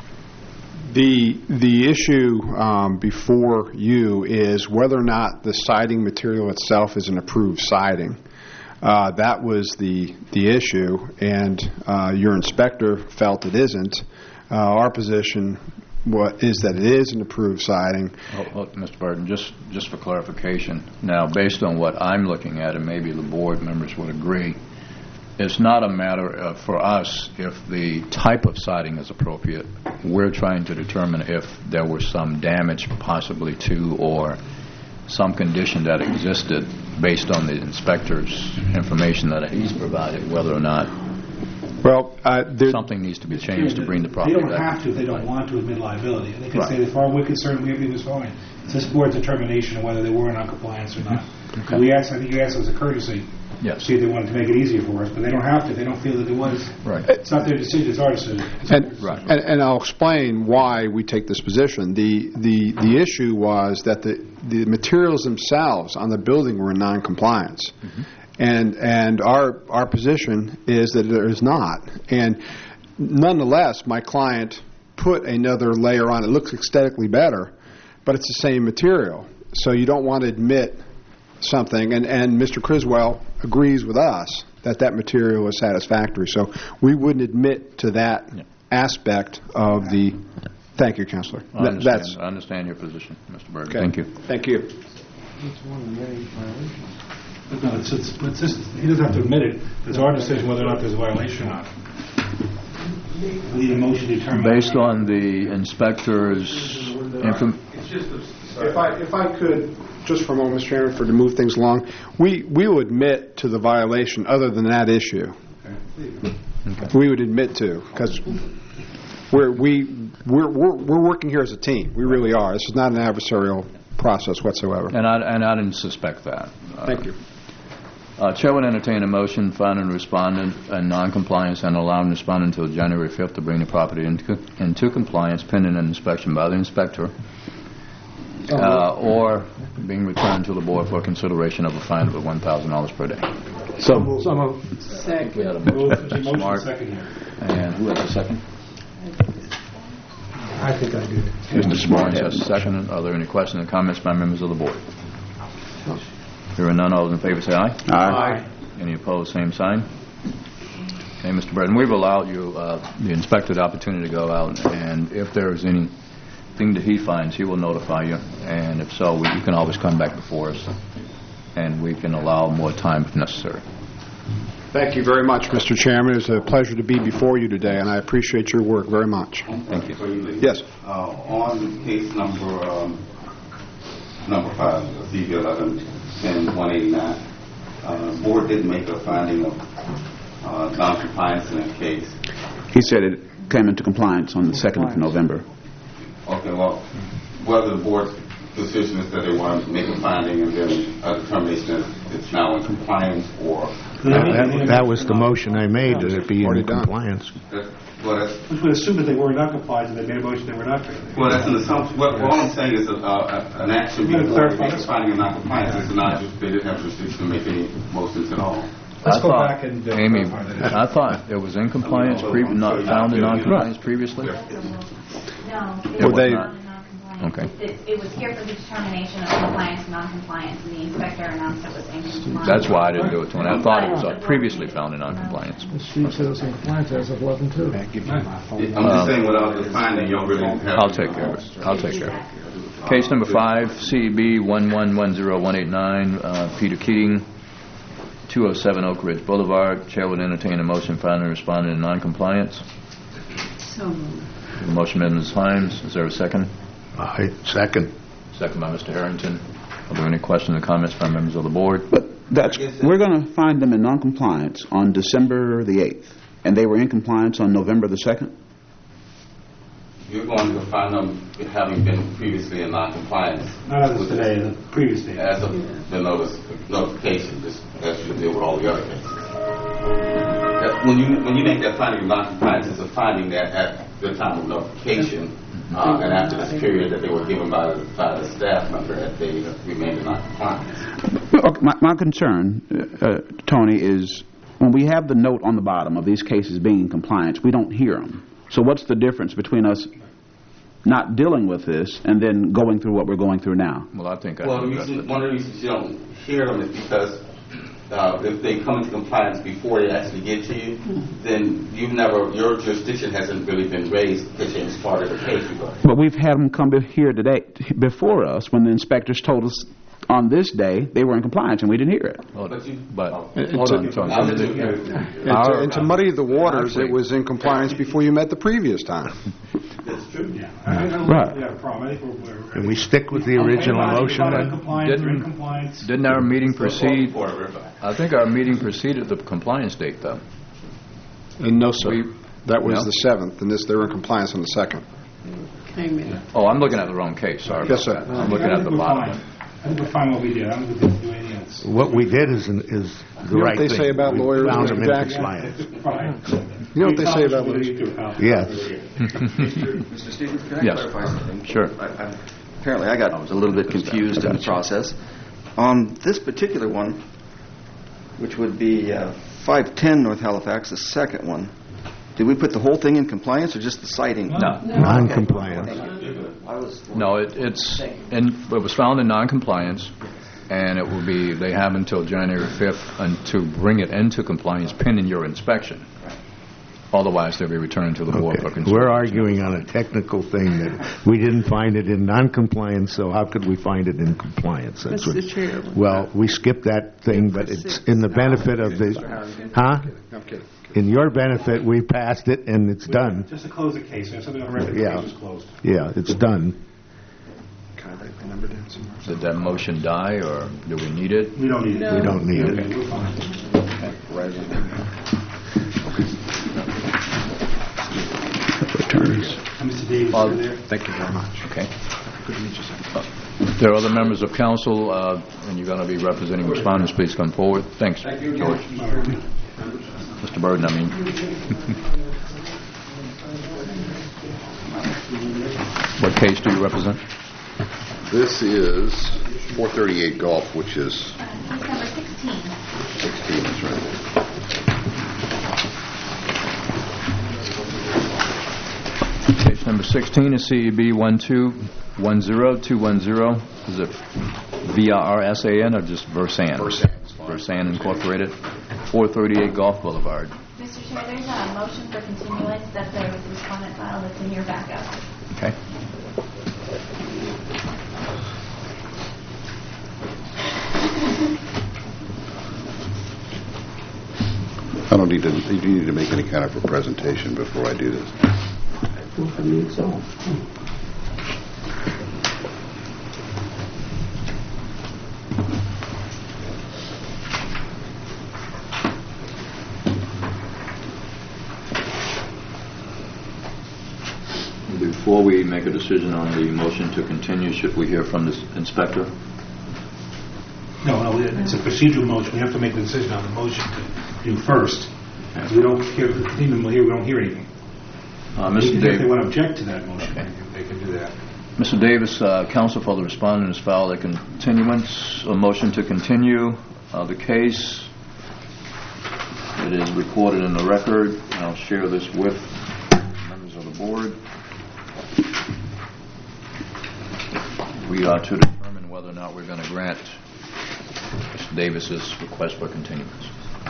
The issue before you is whether or not the siding material itself is an approved siding. That was the issue, and your inspector felt it isn't. Our position is that it is an approved siding. Mr. Burton, just for clarification, now based on what I'm looking at, and maybe the board members would agree, it's not a matter for us if the type of siding is appropriate. We're trying to determine if there was some damage possibly to or some condition that existed based on the inspector's information that he's provided, whether or not something needs to be changed to bring the property back. They don't have to if they don't want to admit liability. They can Right. say, as far as we're concerned, everything was fine. It's this board's determination of whether they were in noncompliance or not. Okay. I think you asked as a courtesy, Yes. see if they wanted to make it easier for us, but they don't have to. They don't feel that it was. Right. It's not their decision, it's our decision. And I'll explain why we take this position. The issue was that the materials themselves on the building were in noncompliance. And our position is that there is not. And nonetheless, my client put another layer on. It looks aesthetically better, but it's the same material. So you don't want to admit something. And Mr. Criswell agrees with us that material is satisfactory. So we wouldn't admit to that aspect of the... Thank you, Counselor. I understand your position, Mr. Burton. Okay. Thank you. Thank you. It's one of the many violations. But no, it's just, he doesn't have to admit it. It's our decision whether or not there's a violation or not. We need a motion to determine. Based on the inspector's information. If I could, just for a moment, Mr. Chairman, to move things along, we will admit to the violation other than that issue. Okay. We would admit to, because we're working here as a team. We really are. This is not an adversarial process whatsoever. And I didn't suspect that. Thank you. Chair would entertain a motion finding the respondent in noncompliance and allowing the respondent until January 5th to bring the property into compliance pending an inspection by the inspector or being returned to the board for consideration of a fine of $1,000 per day. Second. We had a motion. Motion Smart. second here. And who has a second? I think I did. Mr. Smart has a second. Are there any questions or comments by members of the board? Hearing none, all those in favor say aye. Aye. Any opposed, same sign. Okay, Mr. Burton, we've allowed you, the inspector, the opportunity to go out, and if there's anything anything that he finds, he will notify you, and if so, you can always come back before us, and we can allow more time if necessary. Thank you very much, Mr. Chairman. It's a pleasure to be before you today, and I appreciate your work very much. Thank you. Yes. On case number 5, ZB 11-10-189, the board didn't make a finding of non-compliance in that case. He said it came into compliance on the 2nd of November. Okay, well, whether the board's decision is that they want to make a finding and then a determination that it's now in compliance, or... That was the motion I made, that it be in compliance. We would assume that they were not compliant, and they made a motion they were not. Well, that's an assumption. What all I'm saying is an action being finding of non-compliance is not just they didn't have jurisdiction to make any motions at all. Let's go back and Amy, I thought it was in compliance, not found in non-compliance previously? No, It was not. Okay. It was here for the determination of compliance and non-compliance, and the inspector announced it was in compliance. That's why I didn't do it to him. I thought it was previously found in non-compliance. The sheet says in compliance as of 11/2. I'm just saying without the finding, you don't really have... I'll take care of it. Case number 5, CB 1110-189, Peter Keating, 207 Oak Ridge Boulevard. Chair would entertain a motion finding respondent in non-compliance. So moved. The motion by Ms. Himes. Is there a second? I second. Second by Mr. Harrington. Are there any questions or comments from members of the board? But we're going to find them in non-compliance on December the 8th, and they were in compliance on November the 2nd? You're going to find them having been previously in non-compliance. Not as of today, the previous day. As of the notification, just as you deal with all the other cases. When you make that finding of non-compliance, it's a finding that at the time of notification and after this period that they were given by the staff member that they remained in non-compliance. My concern, Tony, is when we have the note on the bottom of these cases being in compliance, we don't hear them. So what's the difference between us not dealing with this and then going through what we're going through now? Well, I think one of the reasons you don't hear them is because if they come into compliance before they actually get to you, then your jurisdiction hasn't really been raised because you started the case. But we've had them come here today before us when the inspectors told us on this day they were in compliance and we didn't hear it. And to muddy the waters, it was in compliance before you met the previous time. That's true. Yeah. Right. And we stick with the original motion then? Didn't our meeting proceed? I think our meeting preceded the compliance date, though. No, sir. That was the 7th, and they were in compliance on the 2nd. Oh, I'm looking at the wrong case. Sorry. Yes, sir. I'm looking at the bottom. I think we're fine what we did. I don't think we did anything else. What we did is the right thing. You know what they say about lawyers, Mr. Jackson? You know what they say about lawyers? Yes. Mr. Stevens, can I clarify something? Sure. Apparently I got a little bit confused in the process. On this particular one, which would be 510 North Halifax, the second one, did we put the whole thing in compliance or just the citing? No. Non-compliance. No, it was found in non-compliance, and it will be, they have until January 5th to bring it into compliance pending your inspection. Otherwise, they'll be returned to the board for consideration. We're arguing on a technical thing that we didn't find it in non-compliance, so how could we find it in compliance? That's Mr. Chairman. Well, we skipped that thing, but it's in the benefit of the... Huh? In your benefit, we passed it, and it's done. Just to close the case. Something on the record, the case is closed. Yeah, it's done. Did that motion die, or do we need it? We don't need it. We don't need it. We're fine. Returns. Mr. Davis, you're there? Thank you very much. Okay. There are other members of council, and you're going to be representing respondents. Please come forward. Thanks, George. Mr. Burden, I mean. What case do you represent? This is 438 Gulf, which is... Case number 16. 16, that's right. Case number 16 is CEB 1210210. Is it VRSAN or just Versan? Versan Incorporated, 438 Gulf Boulevard. Mr. Chair, there's a motion for continuance that the respondent filed that's in your backup. Okay. I don't need to. You need to make any kind of a presentation before I do this. Well, I mean, so. Before we make a decision on the motion to continue, should we hear from the inspector? No, it's a procedural motion. We have to make the decision on the motion to do first. If we don't hear, we don't hear anything. Mr. If Davis, they want to object to that motion, they can do that. Mr. Davis, counsel for the respondent has filed a continuance, a motion to continue the case. It is recorded in the record. I'll share this with members of the board. We are to determine whether or not we're going to grant Mr. Davis's request for continuance.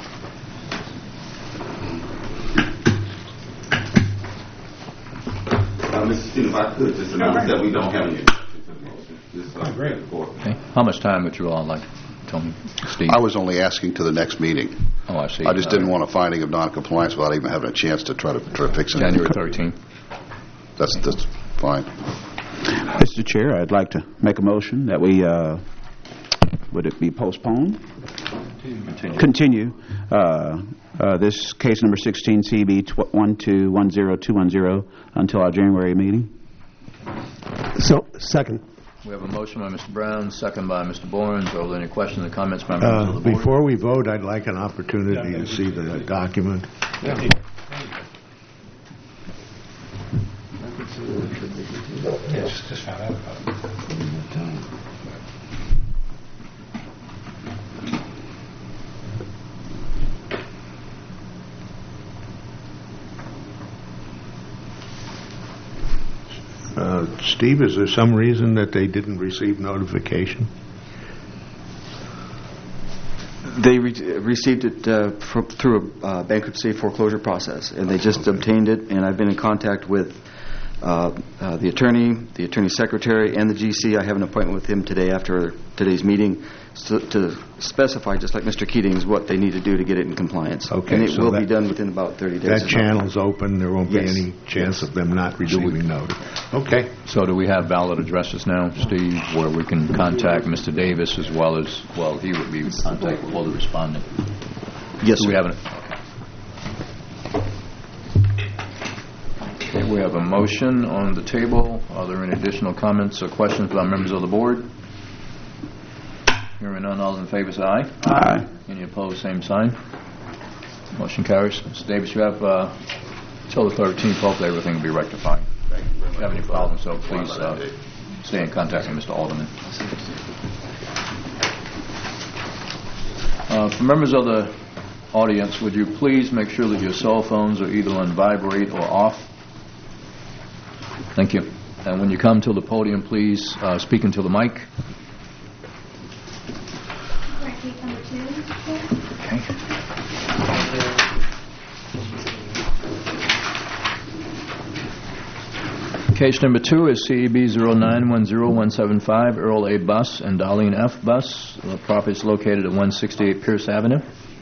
Mr. Steve, if I could just announce that we don't have any objections to the motion. Great. Okay. How much time would you all like? Tell me, Steve. I was only asking to the next meeting. Oh, I see. I just didn't want a finding of noncompliance without even having a chance to try to fix it. January 13th. That's fine. Mr. Chair, I'd like to make a motion that we, would it be postponed? Continue. This case number 16 CB 1210210 until our January meeting. So, second. We have a motion by Mr. Brown, second by Mr. Bourne. Are there any questions or comments by members of the board? Before we vote, I'd like an opportunity to see the document. Yeah, just found out about it. Steve, is there some reason that they didn't receive notification? They received it through a bankruptcy foreclosure process, and they just obtained it, and I've been in contact with the attorney secretary, and the GC. I have an appointment with him today after today's meeting to specify, just like Mr. Keating's, what they need to do to get it in compliance. Okay, and it so will be done within about 30 days. That channel's open. There won't Yes. be any chance of them not receiving notice. Okay. So do we have valid addresses now, Steve, where we can contact Mr. Davis as well as, well, he would be in contact with all the respondent? Yes, Do we sir. have Okay, we have a motion on the table. Are there any additional comments or questions by members of the board? Hearing none, all in favor say aye. Aye. Any opposed, same sign. Motion carries. Mr. Davis, you have till the 13th. Hopefully everything will be rectified. If you have any problems, so please stay in contact with Mr. Alderman. For members of the audience, would you please make sure that your cell phones are either on vibrate or off? Thank you. And when you come to the podium, please speak into the mic. Case number 2. Okay. Case number 2 is CEB 0910175, Earl A. Bus and Darlene F. Bus. The property is located at 168 Pierce Avenue.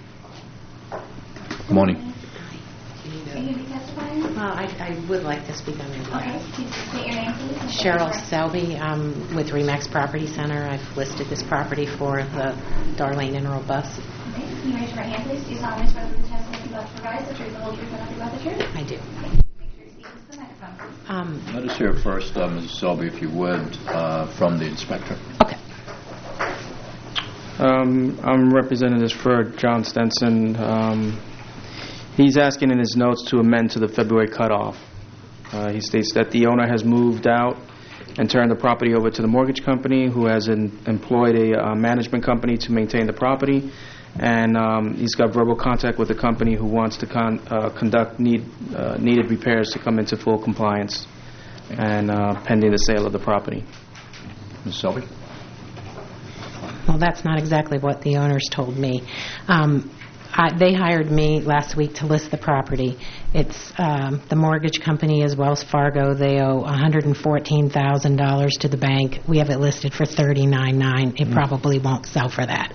Good morning. Are you going to be testifying? I would like to speak on your behalf. Okay, please state your name, please. and Cheryl state Selby with Remax Property Center. I've listed this property for the Darlene and Earl Bus. your- Okay, can you raise your right hand, please? Do you solemnly swear that the testimony you're about to provide is the truth, the whole truth, and nothing but the truth? I do. Okay, make sure you speak into the microphone. Let us hear first, Mrs. Selby, if you would, from the inspector. Okay. I'm representative for John Stenson. He's asking in his notes to amend to the February cutoff. He states that the owner has moved out and turned the property over to the mortgage company, who has employed a management company to maintain the property, and he's got verbal contact with the company who wants to conduct needed repairs to come into full compliance, and pending the sale of the property. Ms. Selby? Well, that's not exactly what the owners told me. They hired me last week to list the property. It's the mortgage company is Wells Fargo. They owe $114,000 to the bank. We have it listed for $39,900. It probably won't sell for that.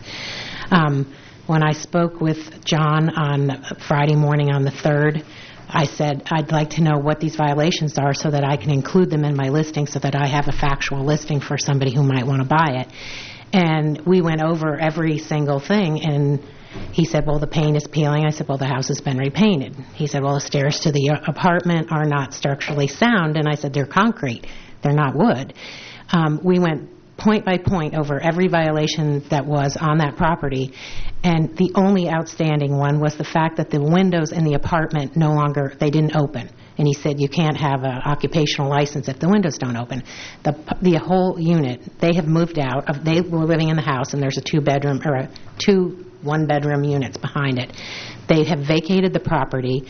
When I spoke with John on Friday morning on the 3rd, I said, I'd like to know what these violations are so that I can include them in my listing so that I have a factual listing for somebody who might want to buy it. And we went over every single thing, and he said, well, the paint is peeling. I said, well, the house has been repainted. He said, well, the stairs to the apartment are not structurally sound. And I said, they're concrete. They're not wood. We went point by point over every violation that was on that property, and the only outstanding one was the fact that the windows in the apartment they didn't open. And he said, you can't have an occupational license if the windows don't open. The whole unit, they have moved out. They were living in the house, and there's a two one-bedroom units behind it. They have vacated the property.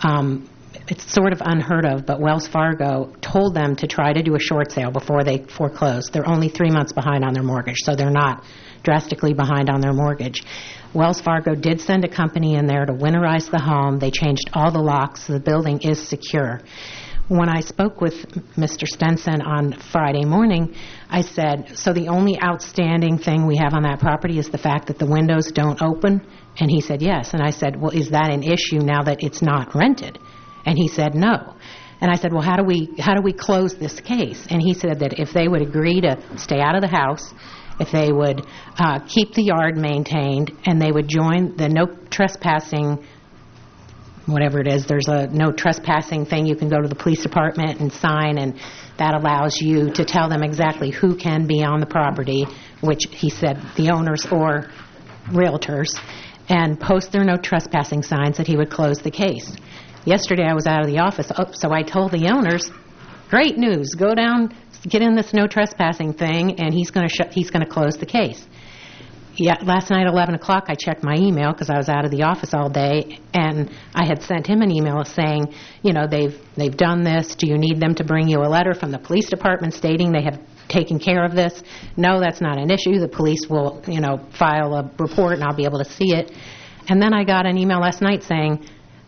It's sort of unheard of, but Wells Fargo told them to try to do a short sale before they foreclosed. They're only 3 months behind on their mortgage, so they're not drastically behind on their mortgage. Wells Fargo did send a company in there to winterize the home. They changed all the locks. The building is secure. When I spoke with Mr. Stenson on Friday morning, I said, so the only outstanding thing we have on that property is the fact that the windows don't open? And he said, yes. And I said, well, is that an issue now that it's not rented? And he said, no. And I said, well, how do we close this case? And he said that if they would agree to stay out of the house, if they would keep the yard maintained, and they would join the no trespassing, whatever it is, there's a no trespassing thing. You can go to the police department and sign, and that allows you to tell them exactly who can be on the property, which he said the owners or realtors, and post their no trespassing signs, that he would close the case. Yesterday I was out of the office, so I told the owners, great news, go down, get in this no trespassing thing, and he's going to close the case. Yeah, last night at 11 o'clock I checked my email because I was out of the office all day, and I had sent him an email saying, you know, they've done this. Do you need them to bring you a letter from the police department stating they have taken care of this? No, that's not an issue. The police will, file a report and I'll be able to see it. And then I got an email last night saying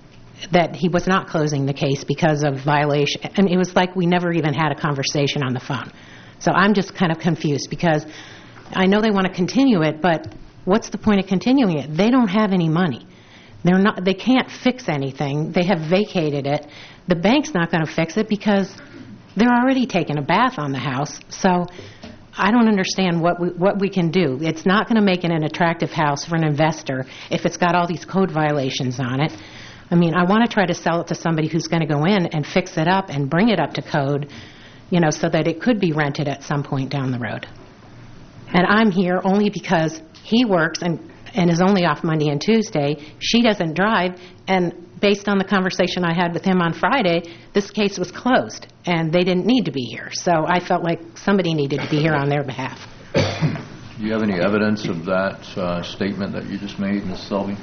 that he was not closing the case because of violation. And it was like we never even had a conversation on the phone. So I'm just kind of confused because I know they want to continue it, but what's the point of continuing it? They don't have any money. They can't fix anything. They have vacated it. The bank's not going to fix it because they're already taking a bath on the house. So I don't understand what we can do. It's not going to make it an attractive house for an investor if it's got all these code violations on it. I mean, I want to try to sell it to somebody who's going to go in and fix it up and bring it up to code, so that it could be rented at some point down the road. And I'm here only because he works and is only off Monday and Tuesday. She doesn't drive, and based on the conversation I had with him on Friday, this case was closed, and they didn't need to be here. So I felt like somebody needed to be here on their behalf. Do you have any evidence of that statement that you just made, Ms. Selby?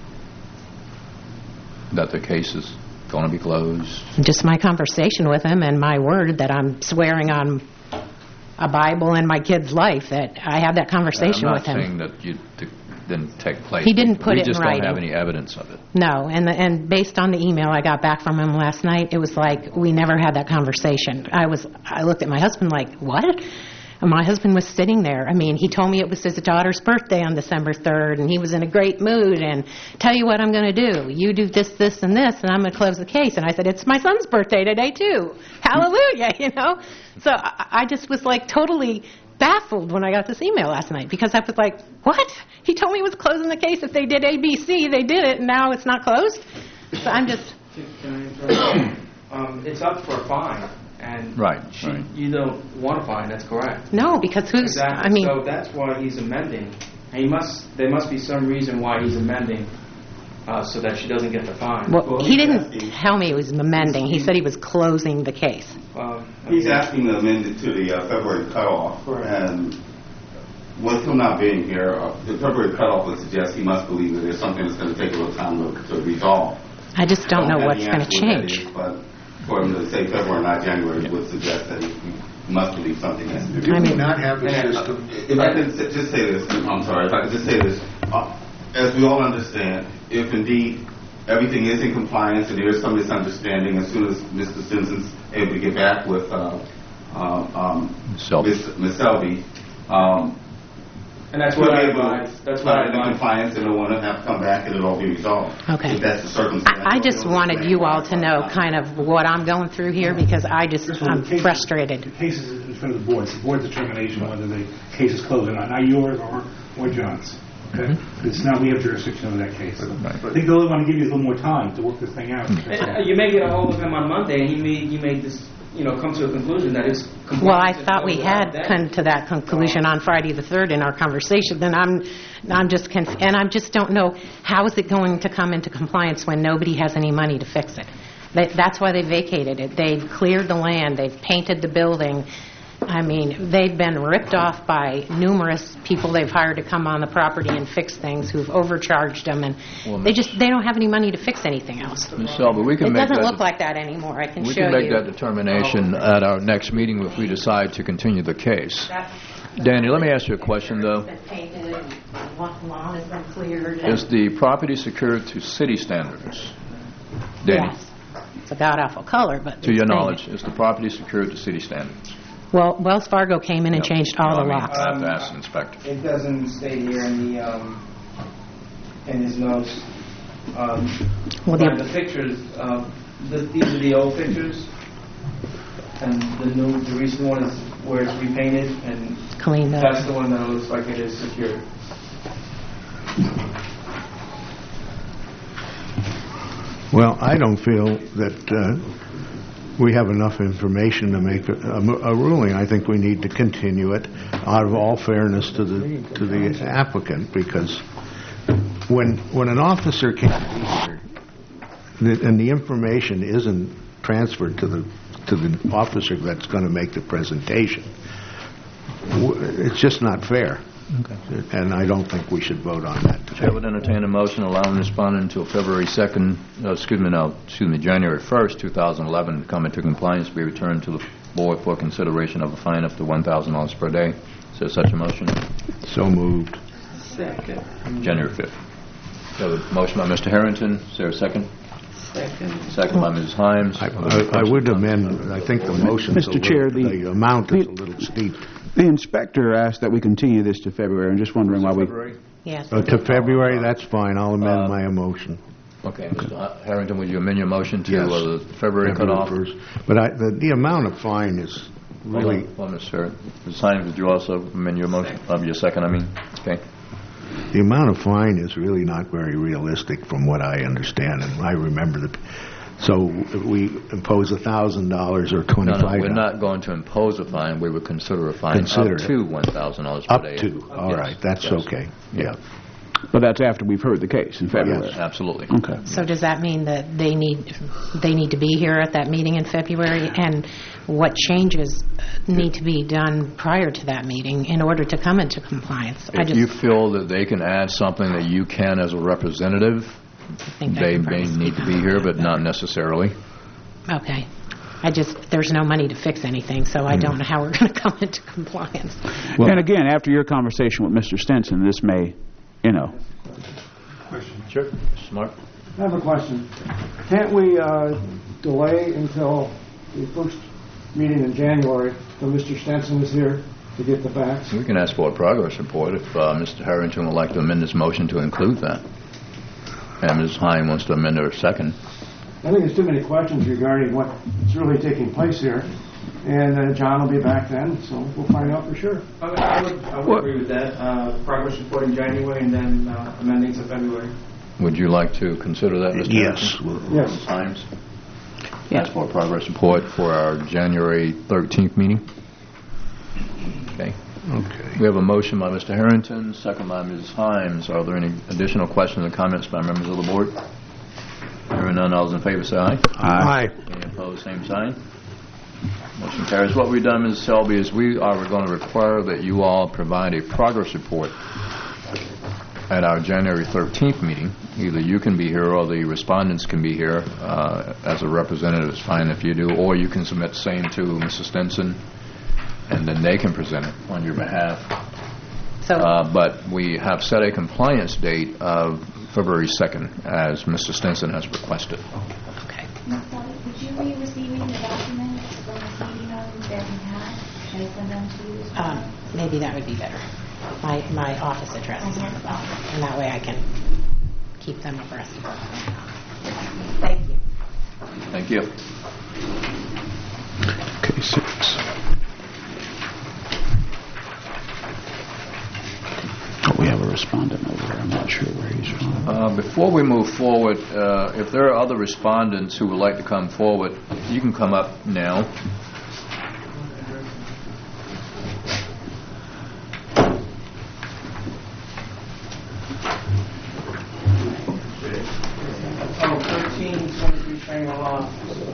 That the case is going to be closed? Just my conversation with him and my word that I'm swearing on a Bible and my kid's life that I had that conversation with him. I'm not saying that didn't take place. He didn't put it in writing. We just don't have any evidence of it. No, and based on the email I got back from him last night, it was like we never had that conversation. I looked at my husband like, what? And my husband was sitting there. I mean, he told me it was his daughter's birthday on December 3rd, and he was in a great mood, and tell you what I'm going to do. You do this, this, and this, and I'm going to close the case. And I said, it's my son's birthday today, too. Hallelujah, So I just was, like, totally baffled when I got this email last night, because I was like, what? He told me he was closing the case. If they did ABC, they did it, and now it's not closed? So I'm just... Can I interrupt? It's up for a fine. And you don't want to fine, that's correct. No, because who's... Exactly. So that's why he's amending. And there must be some reason why he's amending so that she doesn't get the fine. Well, he didn't tell me he was amending. He said he was closing the case. He's asking to amend it to the February cutoff. And with him not being here, the February cutoff would suggest he must believe that there's something that's going to take a little time to resolve. I just don't know what's going to change. For him to say February, not January, would suggest that he must believe something has to do. Do we not have a system? If I could just say this, I'm sorry, if I could just say this. as we all understand, if indeed everything is in compliance and there is some misunderstanding, as soon as Mr. Simpson's able to get back with Ms. Selby, and that's we'll what be I able advise. That's to what I find it in advise. compliance and it'll want to have to come back and it'll all be resolved. Okay. If that's the circumstance. I just wanted you all to know kind of what I'm going through here because I'm frustrated. The case is in front of the board. It's the board's determination whether the case is closed or not yours or John's. Okay? Because now we have jurisdiction over that case. But I think they'll want to give you a little more time to work this thing out. You may get a hold of him on Monday, and you may just come to a conclusion that it's compliant. Well, I thought we had come to that conclusion on Friday the 3rd in our conversation. Then I'm just and I just don't know how is it going to come into compliance when nobody has any money to fix it. That's why they vacated it. They've cleared the land. They've painted the building. I mean, they've been ripped off by numerous people they've hired to come on the property and fix things who've overcharged them, and they don't have any money to fix anything else. Ms. Selby, we can It make doesn't that look like that anymore. I can we show can make you. that determination at our next meeting if we decide to continue the case. Danny, let me ask you a question, though. It's been painted, lawn has been cleared. Is the property secured to city standards? Danny, Yes. It's a god-awful color, but... to your knowledge, is the property secured to city standards? Well, Wells Fargo came in and changed all the locks. I have to ask the inspector. It doesn't state here in his notes. The pictures, these are the old pictures, and the recent one is where it's repainted, and cleaned up. That's the one that looks like it is secured. Well, I don't feel that we have enough information to make a ruling. I think we need to continue it out of all fairness to the applicant, because when an officer can't be here and the information isn't transferred to the officer that's going to make the presentation, it's just not fair. Okay. And I don't think we should vote on that today. Chair would entertain a motion allowing respondent until January 1st, 2011 to come into compliance, be returned to the board for consideration of a fine up to $1,000 per day. Is there such a motion? So moved. Second. January 5th. We have a motion by Mr. Harrington. Is there a second? Second. Second by Mrs. Himes. I would amend, I think the motion, Mr. Chair, the amount is a little steep. The inspector asked that we continue this to February. I'm just wondering why we... Yes. To February, that's fine. I'll amend my motion. Okay. Mr. Harrington, would you amend your motion to Yes. the February cutoff? But the amount of fine is really... Well, Mr. Himes, would you also amend your motion, your second, I mean? Okay. The amount of fine is really not very realistic from what I understand, and I remember so we impose $1,000 or $25. No, we're not going to impose a fine. We would consider a fine up to $1,000 per day. Up to. All right. That's okay. Yeah. But that's after we've heard the case in February. Yes, absolutely. Okay. So does that mean that they need to be here at that meeting in February? And what changes need to be done prior to that meeting in order to come into compliance? If you feel that they can add something that you can as a representative, they may need to be here, but not necessarily. Okay. There's no money to fix anything, so I don't know how we're going to come into compliance. Well, and again, after your conversation with Mr. Stinson, this may, Question. Sure. Smart. I have a question. Can't we delay until the first meeting in January till Mr. Stenson is here to get the facts? We can ask for a progress report if Mr. Harrington would like to amend his motion to include that. And Ms. Hine wants to amend her second. I think there's too many questions regarding what's really taking place here. And John will be back then, so we'll find out for sure. I would agree with that. Progress report in January and then amending to February. Would you like to consider that, Mr. Yes. Harrington? Yes. Ms. Hines? Yes. Ask for a progress report for our January 13th meeting. Okay. Okay. We have a motion by Mr. Harrington, second by Ms. Himes. Are there any additional questions or comments by members of the board? Hearing none, all those in favor say aye. Aye. Any opposed, same sign. Motion carries. What we've done, Ms. Selby, is we're going to require that you all provide a progress report at our January 13th meeting. Either you can be here or the respondents can be here as a representative. It's fine if you do, or you can submit same to Mrs. Stinson, and then they can present it on your behalf So, but we have set a compliance date of February 2nd, as Mr. Stinson has requested. okay. Ms. Sully, would you be receiving the documents from this meeting on their behalf? Should I send them to you as well? Maybe that would be better. My office address is on the bottom, and that way I can keep them abreast of what's going on. Thank you. Thank you. Okay, 6. Oh, we have a respondent over there. I'm not sure where he's from. Before we move forward, if there are other respondents who would like to come forward, you can come up now. Oh, 1323 Shangri-La.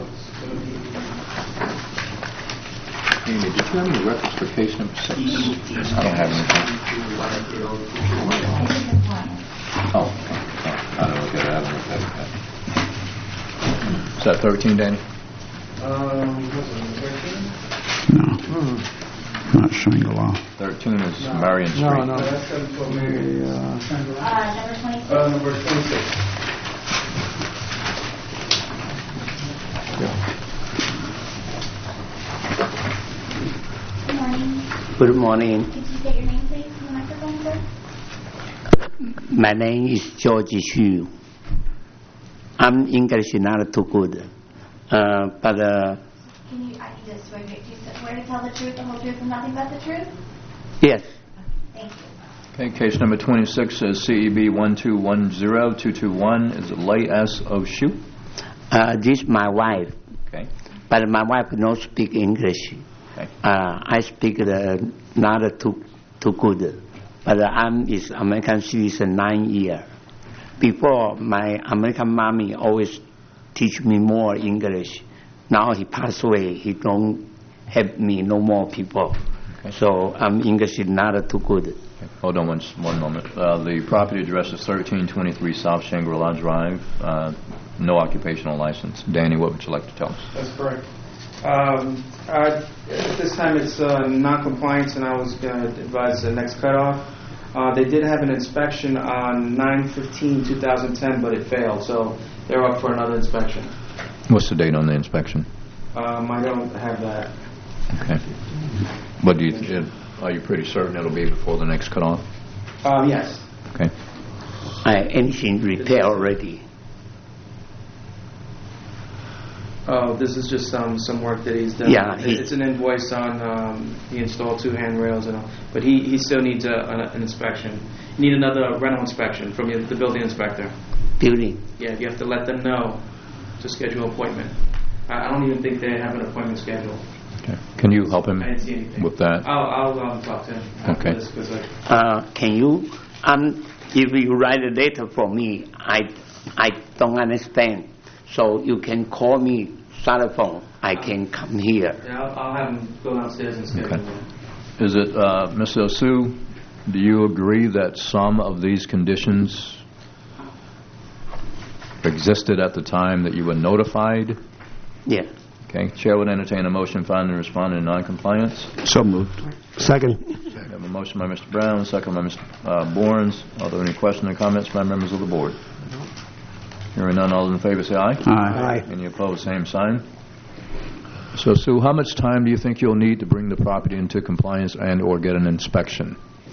Amy, did you have any reference for case number 6? I don't have anything. Oh, okay. I don't look at it. I haven't looked at it. Is that 13, Danny? No. Not Shangri-La. 13 is Marion Street. No, that's for me. Number 26. Number 26. Good morning. Good morning. Could you get your name, please, to the microphone, sir? My name is George Xu. I'm English not too good, but Can you, I need to swear to tell the truth, the whole truth, and nothing but the truth? yes. Thank you. Okay, case number 26 is CEB 1210221. Is it Lay S. O'Shoe? This is my wife, Okay. but my wife don't speak English. Okay. I speak not too good, but I'm is American citizen 9 years. Before, my American mommy always teach me more English. Now he passed away. He don't help me no more people. Okay. So I'm English is not too good. Okay. Hold on one moment. The property address is 1323 South Shangri-La Drive. No occupational license. Danny, what would you like to tell us? That's correct. At this time, it's non-compliance, and I was going to advise the next cutoff. They did have an inspection on 9/15/2010, but it failed, so they're up for another inspection. What's the date on the inspection? I don't have that. Okay. But are you pretty certain it'll be before the next cutoff? Yes. Okay. Anything repair already. Oh, this is just some work that he's done. Yeah, it's an invoice on he installed 2 handrails and all, but he still needs an inspection. You need another rental inspection from the building inspector. Building. Yeah, you have to let them know to schedule an appointment. I don't even think they have an appointment scheduled. Okay. Can you help him I didn't see anything. with that? I'll talk to him. Okay. This, 'cause Can you? If you write a letter for me, I don't understand. So you can call me cell phone. I can come here. yeah, I'll have him go downstairs and schedule Okay. it. Is it, Ms. Osu, do you agree that some of these conditions existed at the time that you were notified? Yeah. Okay. Chair would entertain a motion finding the respondent in noncompliance. So moved. Second. We have a motion by Mr. Brown, second by Mr. Borns. Are there any questions or comments by members of the board? Hearing none, all in favor say aye. Aye. Any opposed, same sign. So, Sue, how much time do you think you'll need to bring the property into compliance and or get an inspection?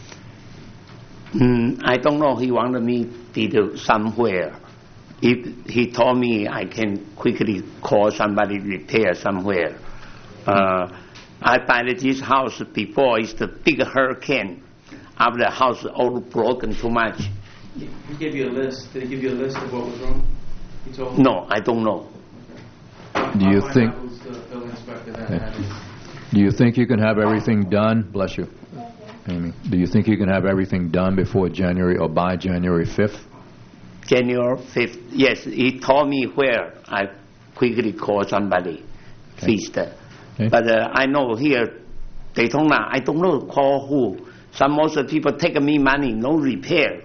I don't know. He wanted me to do somewhere. If he told me I can quickly call somebody repair somewhere. I buy this house before. It's the big hurricane. After the house all broken too much. He gave you a list. Did he give you a list of what was wrong? He told me? No, I don't know. Do you I'll find think? out who's the building inspector that Okay. had it. Do you think you can have everything done? Bless you, Amy. Do you think you can have everything done before January or by January 5th? January 5th. Yes, he told me where. I quickly call somebody. Fixed. Okay. But I know here, Daytona, I don't know call who. Most of the people take me money, no repair.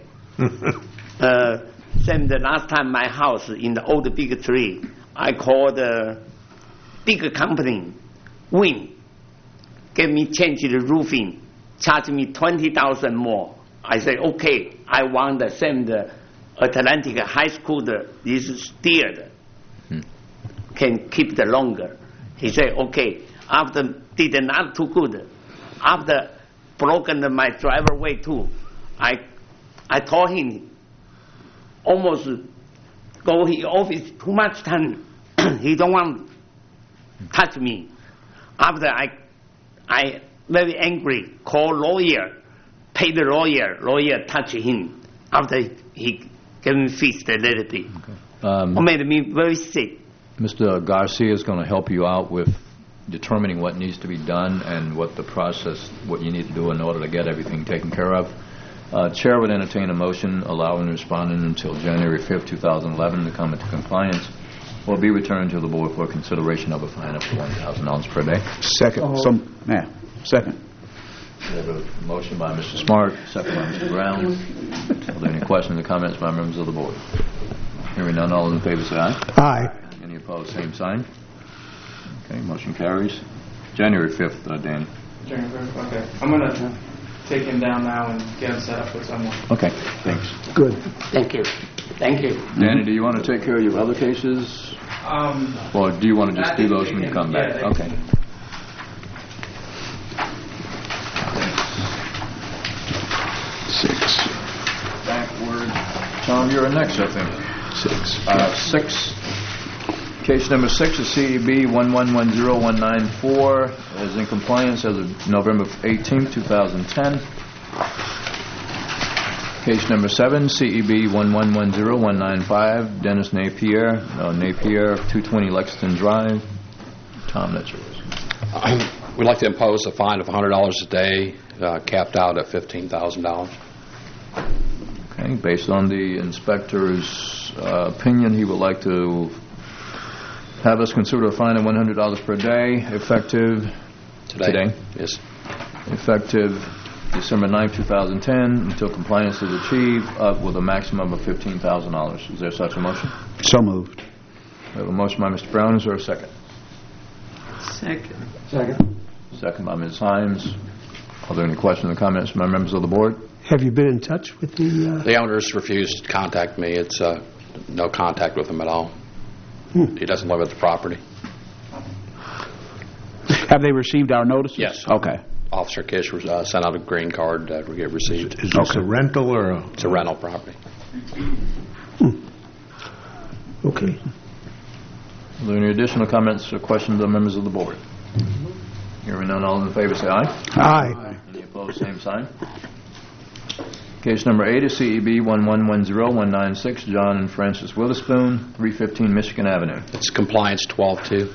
Same the last time my house in the old big tree, I called the big company, Win, gave me change the roofing, charge me 20,000 more. I say, okay, I want the same the Atlantic High School is steered. Can keep the longer. He said, okay, after did not too good. After broken my driveway too, I told him almost go his office too much time. He don't want touch me. After I very angry, call lawyer, pay the lawyer touch him. After he gave me fist a little bit. Made me very sick. Mr. Garcia is going to help you out with determining what needs to be done and what the process, what you need to do in order to get everything taken care of. Chair would entertain a motion allowing the respondent until January 5th, 2011 to come into compliance or be returned to the board for consideration of a fine up to $1,000 per day. Second. Second. We have a motion by Mr. Smart, second by Mr. Brown. Are there any questions or comments by members of the board? Hearing none, all in favor say aye. Aye. Any opposed, same sign. Okay, motion carries. January 5th, Danny. January 5th, okay. I'm going to take him down now and get him set up with someone. Okay, thanks. Good. Thank you. Thank you. Danny, do you want to take care of your other cases? Or do you want to just do those when you come back? Okay. Backward. Tom, you're next, I think. 6. Case number 6 is CEB 1110-194, is in compliance as of November 18, 2010. Case number 7, CEB 1110-195, Dennis Napier, Napier, 220 Lexington Drive. Tom, that's yours. We'd like to impose a fine of $100 a day, capped out at $15,000. Okay, based on the inspector's opinion, he would like to have us consider a fine of $100 per day, effective today. Yes. Effective December 9, 2010, until compliance is achieved, up with a maximum of $15,000. Is there such a motion? So moved. We have a motion by Mr. Brown. Is there a second? Second. Second by Ms. Himes. Are there any questions or comments from my members of the board? Have you been in touch with the... The owners refused to contact me. It's no contact with him at all. He doesn't live at the property. Have they received our notices? Yes. Okay. Officer Kish sent out a green card that we get received. Is this a rental or a... It's a rental property. Okay. Are there any additional comments or questions of members of the board? Hearing none, all in favor say aye. Aye. Any opposed, same sign. Case number 8 is CEB 1110-196, John and Francis Witherspoon, 315 Michigan Avenue. It's compliance 12-2.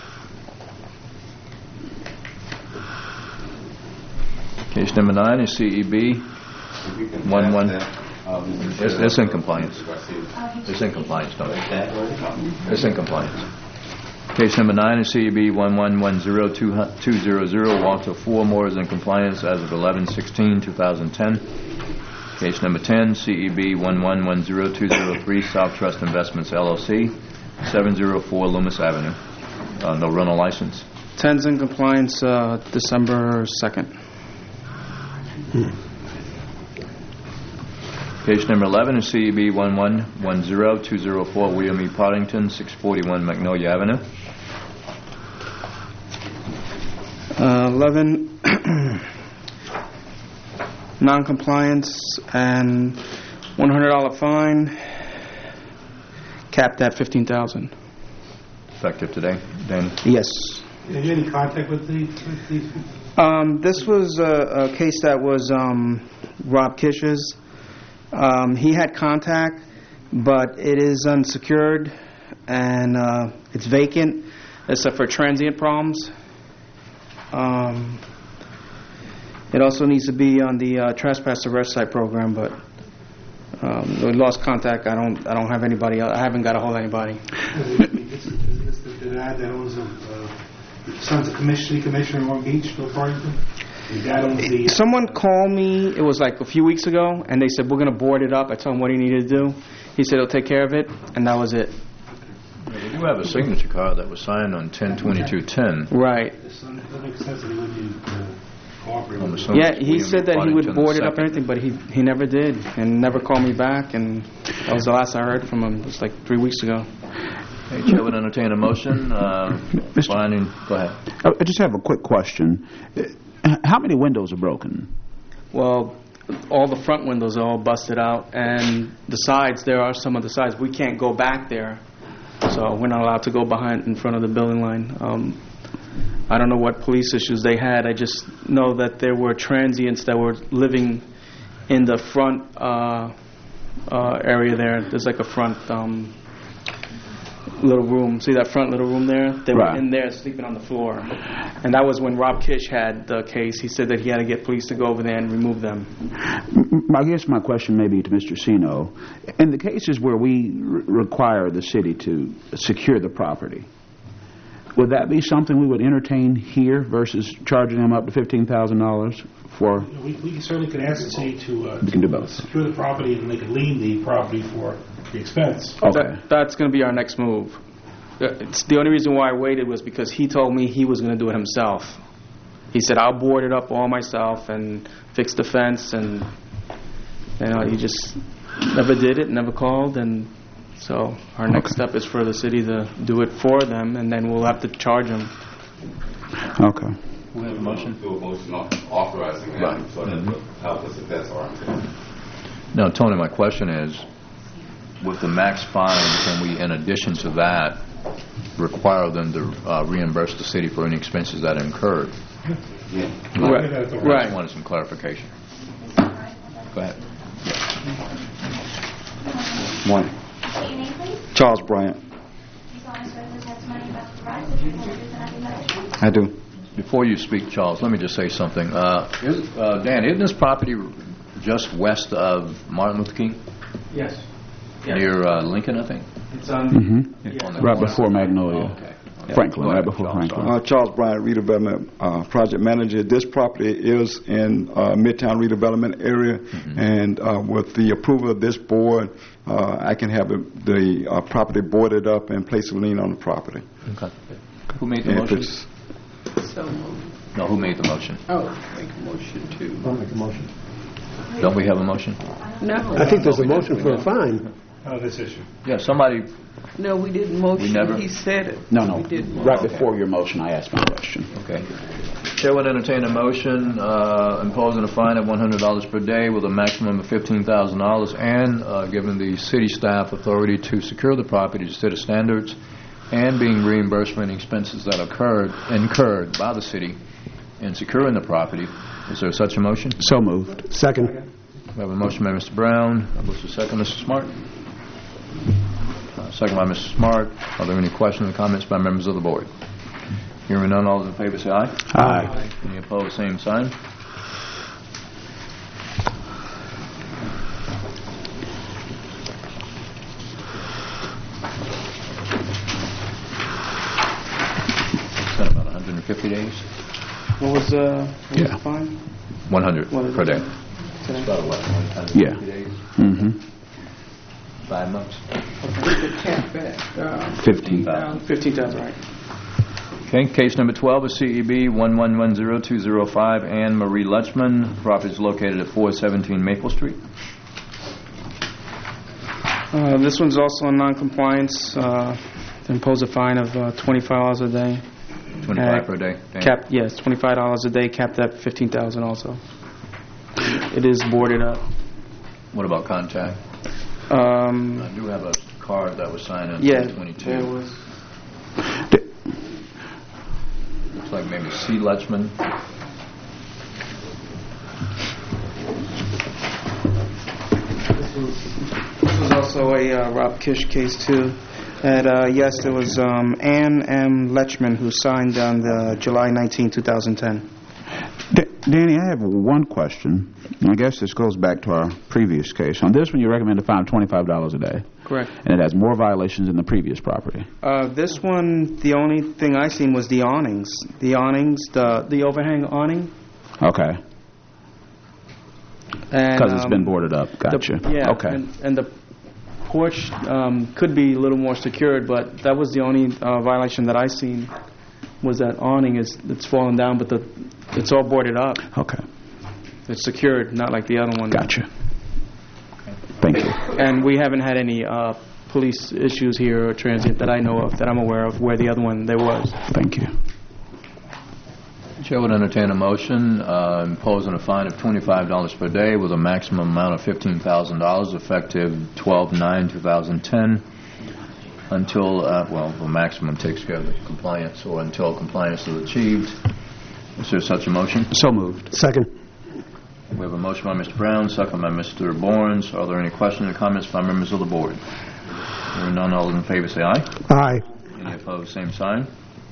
Case number 9 is CEB 11... It's in compliance. It's in compliance, don't it? It's in compliance. Case number 9 is CEB 1110-200, Walter Foremore is in compliance as of 11/16/2010. Case number 10, CEB 1110-203, South Trust Investments, LLC, 704 Loomis Avenue. No rental license. 10's in compliance December 2nd. Case number 11 is CEB 1110-204, William E. Poddington, 641 Magnolia Avenue. 11 non-compliance and $100 fine, capped at $15,000. Effective today, Danny? Yes. Have you any contact with these people? This was a case that was Rob Kish's. He had contact, but it is unsecured and it's vacant, except for transient problems. It also needs to be on the trespass arrest site program, but we lost contact. I don't have anybody else. I haven't got a hold of anybody. Is this the dad that owns Sons of Commissioner in Long Beach, Bill Farrington? Someone called me, it was like a few weeks ago, and they said, we're going to board it up. I told him what he needed to do. He said he'll take care of it, and that was it. We do have a signature card that was signed on 10/22/10. Right. That makes sense that he wouldn't cooperate I'm with assuming us. Yeah, he said that he would Waddington board it up second. and everything, but he never did, and never called me back, and that was the last I heard from him. It was like 3 weeks ago. Okay, Chair would entertain a motion. Finding, go ahead. I just have a quick question. How many windows are broken? Well, all the front windows are all busted out, and the sides, there are some of the sides. We can't go back there, so we're not allowed to go behind in front of the building line. I don't know what police issues they had. I just know that there were transients that were living in the front area there. There's like a front little room. See that front little room there? They were in there sleeping on the floor. And that was when Rob Kish had the case. He said that he had to get police to go over there and remove them. I guess my question may be to Mr. Sino. In the cases where we require the city to secure the property, would that be something we would entertain here versus charging them up to $15,000 for? We certainly could ask the city to We can do both. secure the property, and they could lien the property for the expense. Okay. That's going to be our next move. It's the only reason why I waited was because he told me he was going to do it himself. He said, I'll board it up all myself and fix the fence, and he just never did it, never called, and so our next step is for the city to do it for them, and then we'll have to charge them. Okay. We have a motion? Do a motion authorizing them, so that will help us if that's all right. Now, Tony, my question is, with the max fine, can we, in addition to that, require them to reimburse the city for any expenses that incurred? Yeah. Right. I just wanted some clarification. Go ahead. Morning. State your name, please. Charles Bryant. You solemnly swear that the testimony you're about to provide is the truth and nothing but the truth? I do. Before you speak, Charles, let me just say something. Dan, isn't this property just west of Martin Luther King? Yes. Near Lincoln, I think? It's on On the Right corner. before Magnolia. Okay. Franklin, Go right ahead, before Charles. Franklin. Charles Bryant, redevelopment project manager. This property is in Midtown redevelopment area, and with the approval of this board, I can have the property boarded up and place a lien on the property. Okay. Who made the And motion? So moved. No, who made the motion? Oh, make a motion too. I'll make a motion. Don't we have a motion? No. I think there's a motion for a fine. Oh, this issue. Yeah, somebody, No, we didn't motion. We never- He said it. No. We didn't. Right before your motion, I asked my question. okay. Chair would entertain a motion imposing a fine of $100 per day with a maximum of $15,000 and giving the city staff authority to secure the property to city standards and being reimbursed for any expenses that incurred by the city in securing the property. Is there such a motion? So moved. Second. We have a motion by Mr. Brown. What's the second, Mr. Smart? Second by Mr. Smart. Are there any questions or comments by members of the board? Hearing none, all those in favor say aye. Aye. Any opposed, same sign. Is that about 150 days? What was the Yeah. fine? 100 per day. Today? It's about what, Yeah. 150 days? Mm-hmm. 5 months? The cap at 15,000. 15,000, right. Okay, case number 12 is CEB 1110205, Anne Marie Lutchman. Property is located at 417 Maple Street. This one's also in non-compliance. Impose a fine of $25 a day. 25 per day. Dan? Capped, yes, $25 a day, capped at $15,000 also. It is boarded up. What about contact? I do have a card that was signed in Yeah, 2022. there was. Looks like maybe C. Lutchman. This was also a Rob Kish case too. Yes, there was Ann M. Lechman who signed on the July 19, 2010. Danny, I have one question. I guess this goes back to our previous case. On this one, you recommend a fine of $25 a day. Correct. And it has more violations than the previous property. This one, the only thing I seen was the awnings. The awnings, the overhang awning. Okay. Because it's been boarded up. Gotcha. Okay. And the porch could be a little more secured, but that was the only violation that I seen. was that awning it's fallen down, but it's all boarded up. Okay. It's secured, not like the other one. Gotcha. Thank you. And we haven't had any police issues here or transient that I know of, that I'm aware of, where the other one there was. Thank you. Chair would entertain a motion imposing a fine of $25 per day with a maximum amount of $15,000 effective 12/9/2010 until, the maximum takes care of the compliance or until compliance is achieved. Is there such a motion? So moved. Second. We have a motion by Mr. Brown, second by Mr. Borns. Are there any questions or comments by members of the board? Hearing none, all those in favor say aye. Aye. Any opposed, same sign.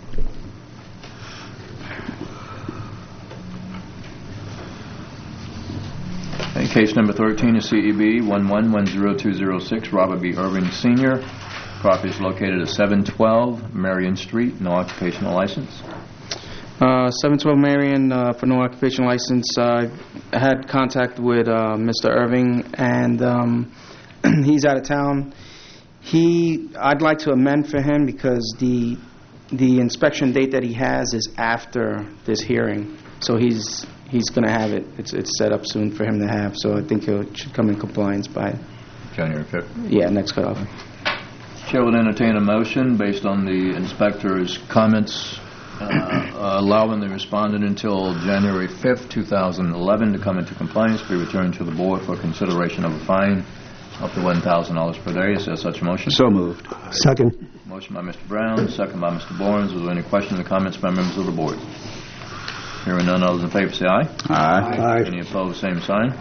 And case number 13 is CEB 1110206, Robert B. Irving Sr. Property is located at 712 Marion Street, no occupational license. 712 Marion for no occupation license. I had contact with Mr. Irving, and he's out of town. I'd like to amend for him because the inspection date that he has is after this hearing, so he's going to have it. It's set up soon for him to have, so I think it should come in compliance by January 5th. Yeah, next cutoff. Chair will entertain a motion based on the inspector's comments allowing the respondent until January 5th, 2011 to come into compliance, be returned to the board for consideration of a fine up to $1,000 per day. Is there such a motion? So moved. Second. Motion by Mr. Brown, second by Mr. Borns. Are there any questions or comments by members of the board? Hearing none, all those in favor say aye. Aye. Any opposed, same sign.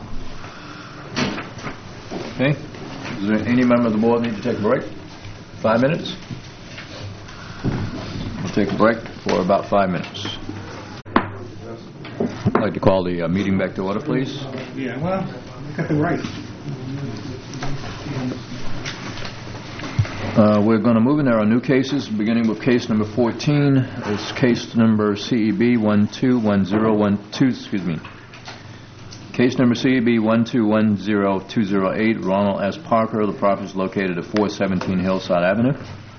Okay. Does there any member of the board need to take a break? 5 minutes? We'll take a break for about 5 minutes. I'd like to call the meeting back to order, please. Yeah, well, I got them right. We're going to move in. There are new cases, beginning with case number 14. It's case number CEB 1210212, excuse me. Case number CEB 1210208, Ronald S. Parker. The property is located at 417 Hillside Avenue.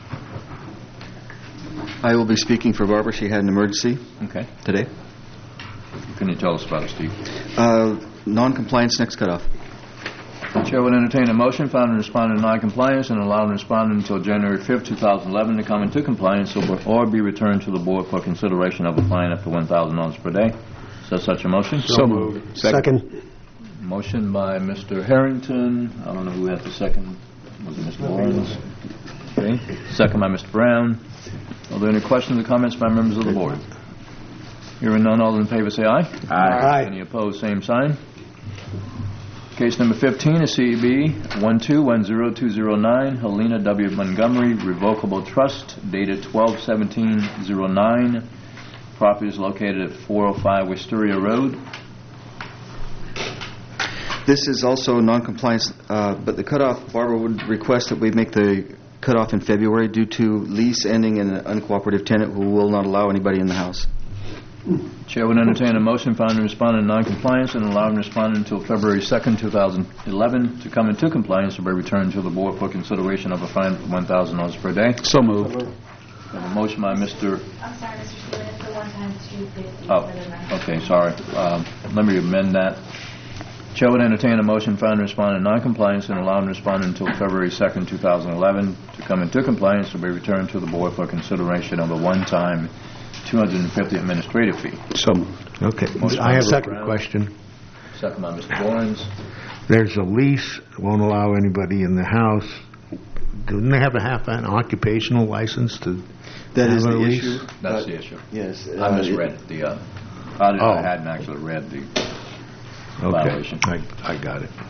I will be speaking for Barbara. She had an emergency today. Can you tell us about it, Steve? Non-compliance, next cutoff. The Chair would entertain a motion found in respondent in non-compliance and allow the respondent until January 5th, 2011 to come into compliance or be returned to the board for consideration of a fine up to $1,000 per day. Is there such a motion? So moved. Second. Motion by Mr. Harrington. I don't know who had the second. Was it Mr. Lawrence? Okay. Second by Mr. Brown. Are there any questions or comments by members of the board? Hearing none, all in favor say aye. Aye. Any opposed, same sign. Case number 15 is CEB 1210209, Helena W. Montgomery, Revocable Trust, dated 12/17/09. Property is located at 405 Wisteria Road. This is also non-compliance, but the cutoff, Barbara would request that we make the cutoff in February due to lease ending and an uncooperative tenant who will not allow anybody in the house. Chair would entertain a motion found in respondent in non-compliance and allowing respondent until February 2nd, 2011 to come into compliance or be returned to the board for consideration of a fine of $1,000 per day. So moved. We have a motion by Mr. I'm sorry, Mr. Stewart, it's the one-time $250. Oh, okay, sorry. Let me amend that. Chair would entertain a motion found in respondent in non-compliance and allowing respondent until February 2nd, 2011 to come into compliance or be returned to the board for consideration of a one-time $250 administrative fee. So moved. Okay. I have a question. Second by Mr. Borns. There's a lease, won't allow anybody in the house. Didn't they have to have an occupational license to That have is a the lease? issue. That's the issue. Yes. I misread the. I hadn't actually read the violation. I got it.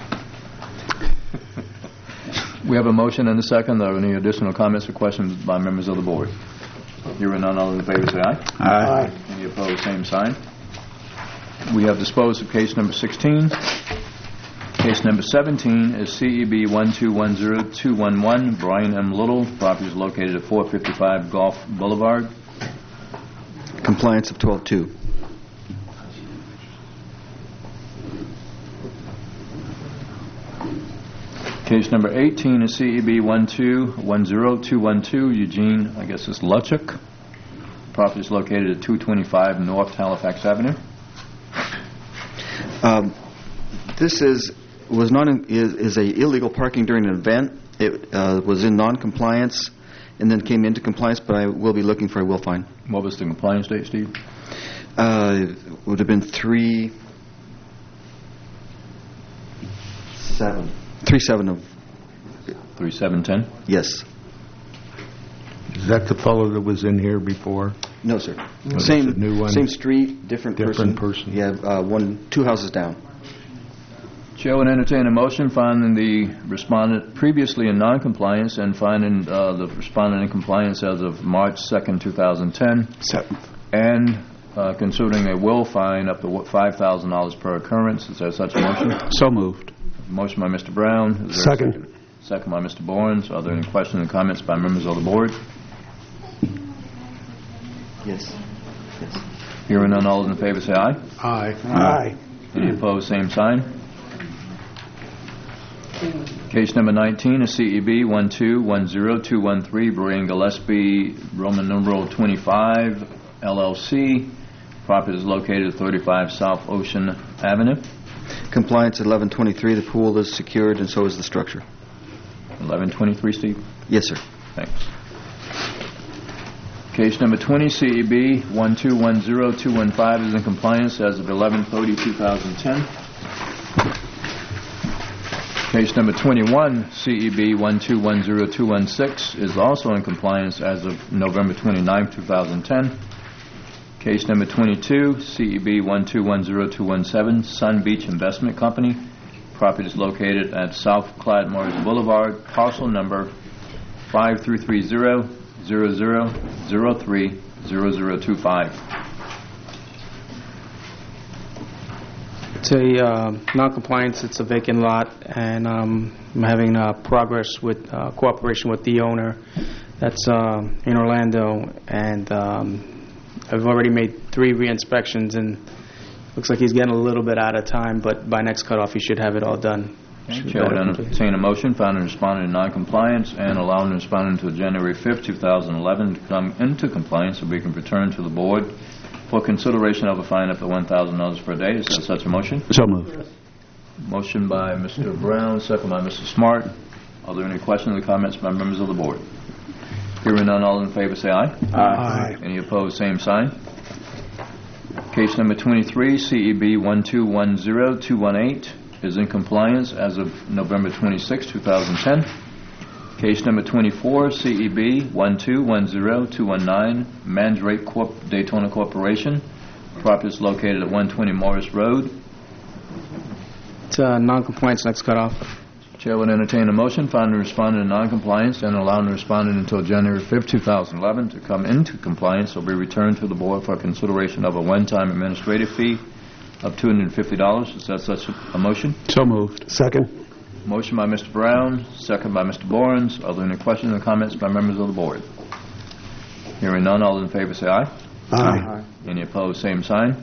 We have a motion and a second. Are there any additional comments or questions by members of the board? Hearing none, all in favor say aye. Aye. Any opposed, same sign. We have disposed of case number 16. Case number 17 is CEB 1210211, Brian M. Little. Property is located at 455 Gulf Boulevard. Compliance of 12-2. Case number 18 is CEB 1210212, Eugene, I guess it's Luchuk. Property is located at 225 North Halifax Avenue. This is a illegal parking during an event. It was in non-compliance and then came into compliance, but I will be looking for a will fine. What was the compliance date, Steve? It would have been 3/7 of 3/7/10? Yes. Is that the fellow that was in here before? No, sir. Oh, Same that's a new one? Same street, different person. Yeah, two houses down. Chair would entertain a motion finding the respondent previously in noncompliance and finding the respondent in compliance as of March 2nd, 2010. 7th. And considering a will fine up to $5,000 per occurrence. Is there such a motion? So moved. Motion by Mr. Brown. Is there a second? Second by Mr. Borns. Are there any questions or comments by members of the board? Yes. Hearing none, all those in favor say aye. Aye. Aye. Any opposed, same sign. Case number 19 is CEB 1210213, Brian Gillespie, Roman numeral 25, LLC. Property is located at 35 South Ocean Avenue. Compliance at 1123. The pool is secured, and so is the structure. 1123, Steve? Yes, sir. Thanks. Case number 20, CEB 1210215 is in compliance as of 11/30/2010. Case number 21, CEB 1210216 is also in compliance as of November 29, 2010. Case number 22, CEB 1210217, Sun Beach Investment Company. Property is located at South Clyde Morris Boulevard, parcel number 533000030025. It's a non-compliance. It's a vacant lot, and I'm having cooperation with the owner that's in Orlando, and I've already made 3 re-inspections, and looks like he's getting a little bit out of time, but by next cutoff he should have it all done. Chair would entertain a motion finding respondent in non-compliance and allowing the respondent until January 5th, 2011 to come into compliance so we can return to the board for consideration of a fine up to $1,000 per day. Is there such a motion? So moved. Motion by Mr. Brown, second by Mr. Smart. Are there any questions or comments by members of the board? Hearing none, all in favor say aye. Aye. Any opposed, same sign. Case number 23, CEB 1210218 is in compliance as of November 26, 2010. Case number 24, CEB 1210219, Mandrake Daytona Corporation. Property is located at 120 Morris Road. It's non-compliance. Next cutoff. Chair would entertain a motion finding the respondent in non-compliance and allowing the respondent until January 5th, 2011 to come into compliance or be returned to the board for consideration of a one-time administrative fee of $250. Is that such a motion? So moved. Second. Motion by Mr. Brown, second by Mr. Borns. Are there any questions or comments by members of the board? Hearing none, all in favor say aye. Aye. Any opposed, same sign.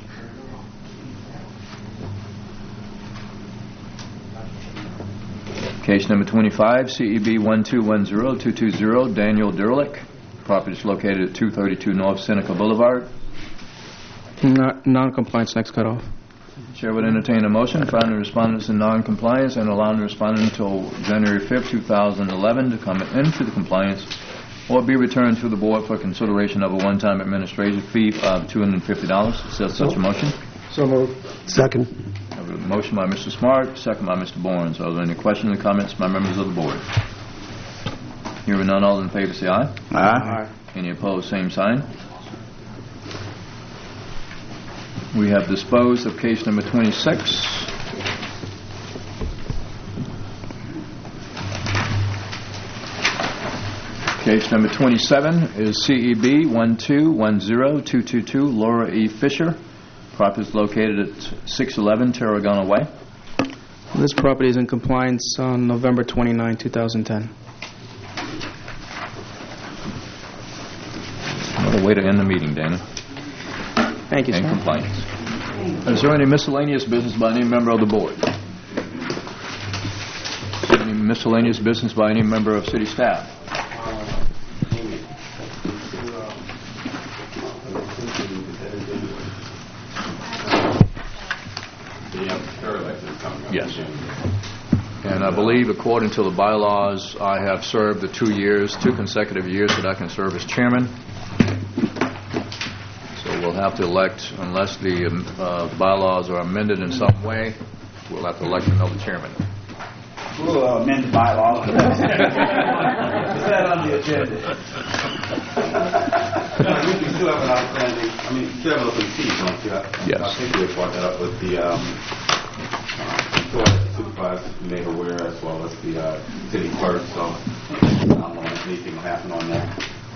Case number 25, CEB 1210220, Daniel Derlick. Property is located at 232 North Seneca Boulevard. Non-compliance. Next cutoff. Chair would entertain a motion finding the respondents in non-compliance and allowing the respondent until January 5th, 2011 to come into the compliance or be returned to the board for consideration of a one-time administrative fee of $250. Is there such a motion? So moved. Second. I have a motion by Mr. Smart, second by Mr. Borns. Are there any questions or comments by members of the board? Hearing none, all in favor say aye. Aye. Any opposed, same sign. We have disposed of case number 26. Case number 27 is CEB 1210222, Laura E. Fisher. Property is located at 611 Tarragona Way. This property is in compliance on November 29, 2010. What a way to end the meeting, Dana. Thank you, sir. And compliance. Is there any miscellaneous business by any member of the board? Any miscellaneous business by any member of city staff? believe, according to the bylaws, I have served the 2 years, 2 consecutive years that I can serve as chairman. So we'll have to elect, unless the bylaws are amended in some way, we'll have to elect another chairman. We'll amend the bylaws. Put that on the agenda. We still have an outstanding, still have an open seat, don't you? Yes. I think we brought that up with the supervisor, made aware, as well as the city clerk, so I don't know if anything will happen on that.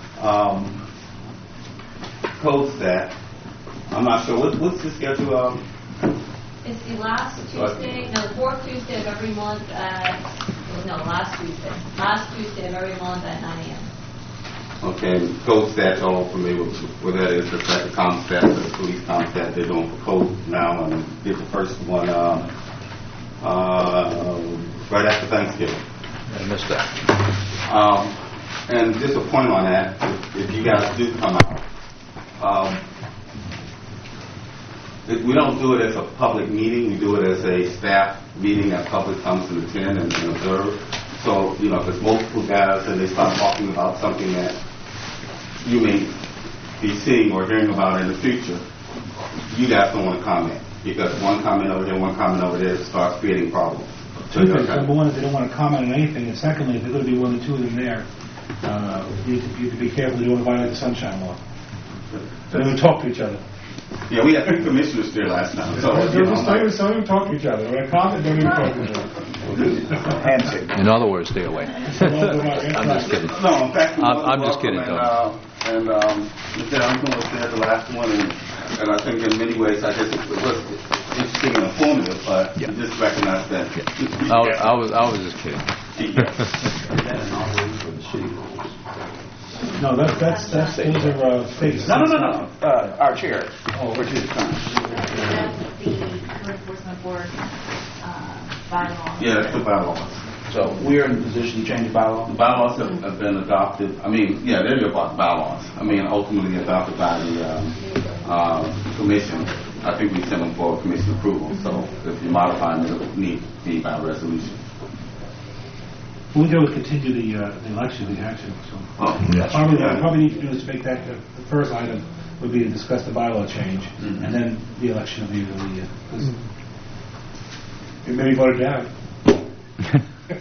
Code stat, I'm not sure, what's the schedule? It's the last Tuesday, the fourth Tuesday of every month last Tuesday. Last Tuesday of every month at 9 a.m. Okay, code stats, all familiar with what that is. It's like the ComStat, the police ComStat they're doing for code now, and did the first one right after Thanksgiving. I missed that. And just a point on that, if you guys do come out, we don't do it as a public meeting. We do it as a staff meeting that public comes to attend and observe. So, if there's multiple guys and they start talking about something that you may be seeing or hearing about in the future, you guys don't want to comment. Because one comment over here, one comment over there starts creating problems. Two things. Number one, if they don't want to comment on anything. And secondly, if there's going to be more than 2 of them there, you have to be careful you don't violate the sunshine law. So they don't talk to each other. Yeah, we had 3 commissioners there last time. So don't even talk to each other. When I comment, don't even talk to each other. Handshake. In other words, stay away. I'm just kidding. No, in fact, I'm just kidding, Tony. And Mr. Armstrong was there the last one, and I think in many ways, I guess it was interesting and informative, but you just recognize that. I was just kidding. No, those are states. No. Our chair. Oh, we're to the time. That's the code enforcement board bylaws. Yeah, that's the bylaws. So we're in a position to change the bylaws? The bylaws have been adopted. They're your bylaws. Ultimately adopted by the commission. I think we sent them for commission approval. So if you modify them, it would need to be by resolution. We can continue the election if we had to. So probably need to do is make that the first item would be to discuss the bylaw change, and then the election of the it may be voted down. You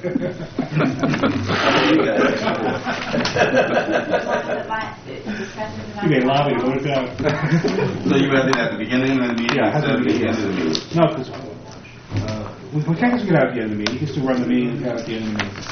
may lobby to vote it down. So you rather at the beginning of the meeting instead of the end of the meeting? No, because we can't just get out at the end of the meeting. You can still run the meeting and get out at the end of the meeting.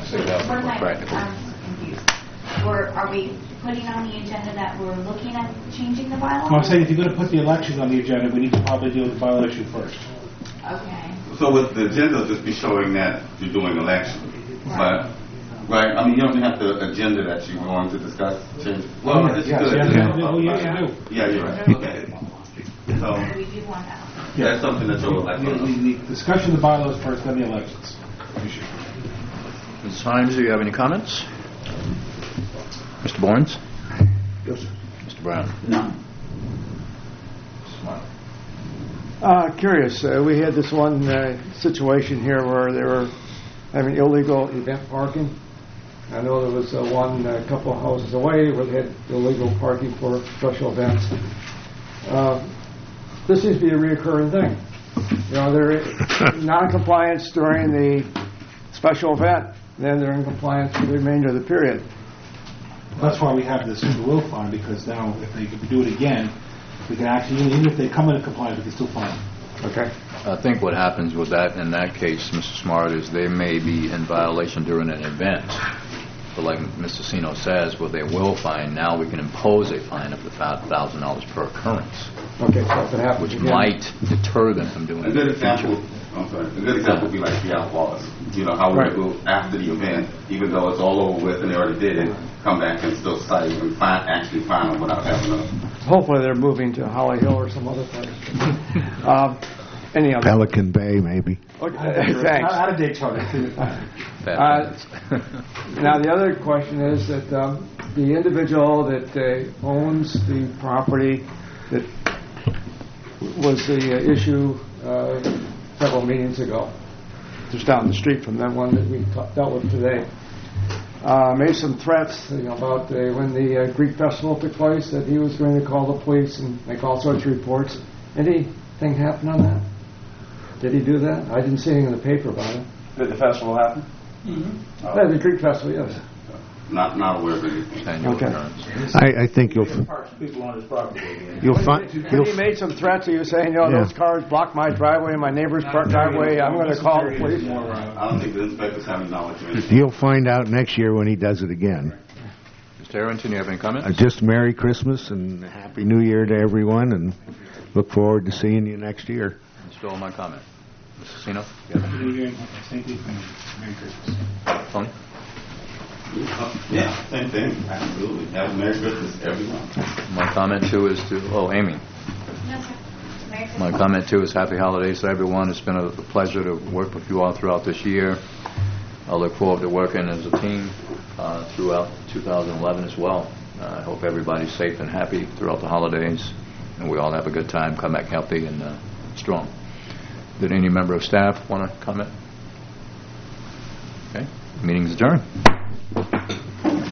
Are we putting on the agenda that we're looking at changing the bylaw? Well, I'm saying if you're going to put the elections on the agenda, we need to probably deal with the bylaw issue first. Okay. So with the agenda, will just be showing that you're doing election. But, you don't have the agenda that you're going to discuss change. Well, it's good. Yeah, you're right. Okay. So we do want that. Yeah, that's something that you'll elect. The discussion of the bylaws first, then the elections. Ms. Himes, do you have any comments? Mr. Bournes? Yes, sir. Mr. Brown? No. Curious. We had this one situation here where they were having illegal event parking. I know there was one a couple of houses away where they had illegal parking for special events. This seems to be a reoccurring thing. They're non-compliance during the special event, then they're in compliance for the remainder of the period. That's why we have this will fine, because now if they do it again, we can actually, even if they come into compliance, we can still fine them. Okay. I think what happens with that, in that case, Mr. Smart, is they may be in violation during an event. But like Mr. Sino says, well, they will fine. Now we can impose a fine of the $1,000 per occurrence. Okay, so if it happens which again, might deter them from doing it. A good example would be like the Outlaws. How we go after the event, even though it's all over with and they already did it, come back and still cite and actually fine them without having a... Hopefully they're moving to Holly Hill or some other place. Any other? Pelican Bay, maybe. Okay, thanks. Out of Daytona. Now, the other question is that the individual that owns the property that was the issue several meetings ago, just down the street from that one that we dealt with today. Made some threats, about when the Greek festival took place, that he was going to call the police and make all sorts of reports. Anything happen on that? Did he do that? I didn't see anything in the paper about it. Did the festival happen? Mm-hmm. The Greek festival, yes. Not aware of any. Okay. I think you'll People on his property. find He made some threats. He was saying, those cars block my driveway and my neighbor's driveway. I'm going to call the police. I don't think the inspectors have any knowledge of it. you'll find out next year when he does it again. Mr. Harrington, you have any comments? Just Merry Christmas and Happy New Year to everyone, and look forward to seeing you next year. Still my comment. Mr. Sino? You have any? Thank you. Merry Christmas. Tony? Yeah, same thing. Absolutely. Have a Merry Christmas, everyone. My comment, too, is to... Oh, Amy. No, sir. Merry Christmas. My comment, too, is happy holidays to everyone. It's been a pleasure to work with you all throughout this year. I look forward to working as a team throughout 2011 as well. I hope everybody's safe and happy throughout the holidays, and we all have a good time, come back healthy and strong. Did any member of staff want to comment? Okay. Meeting's adjourned.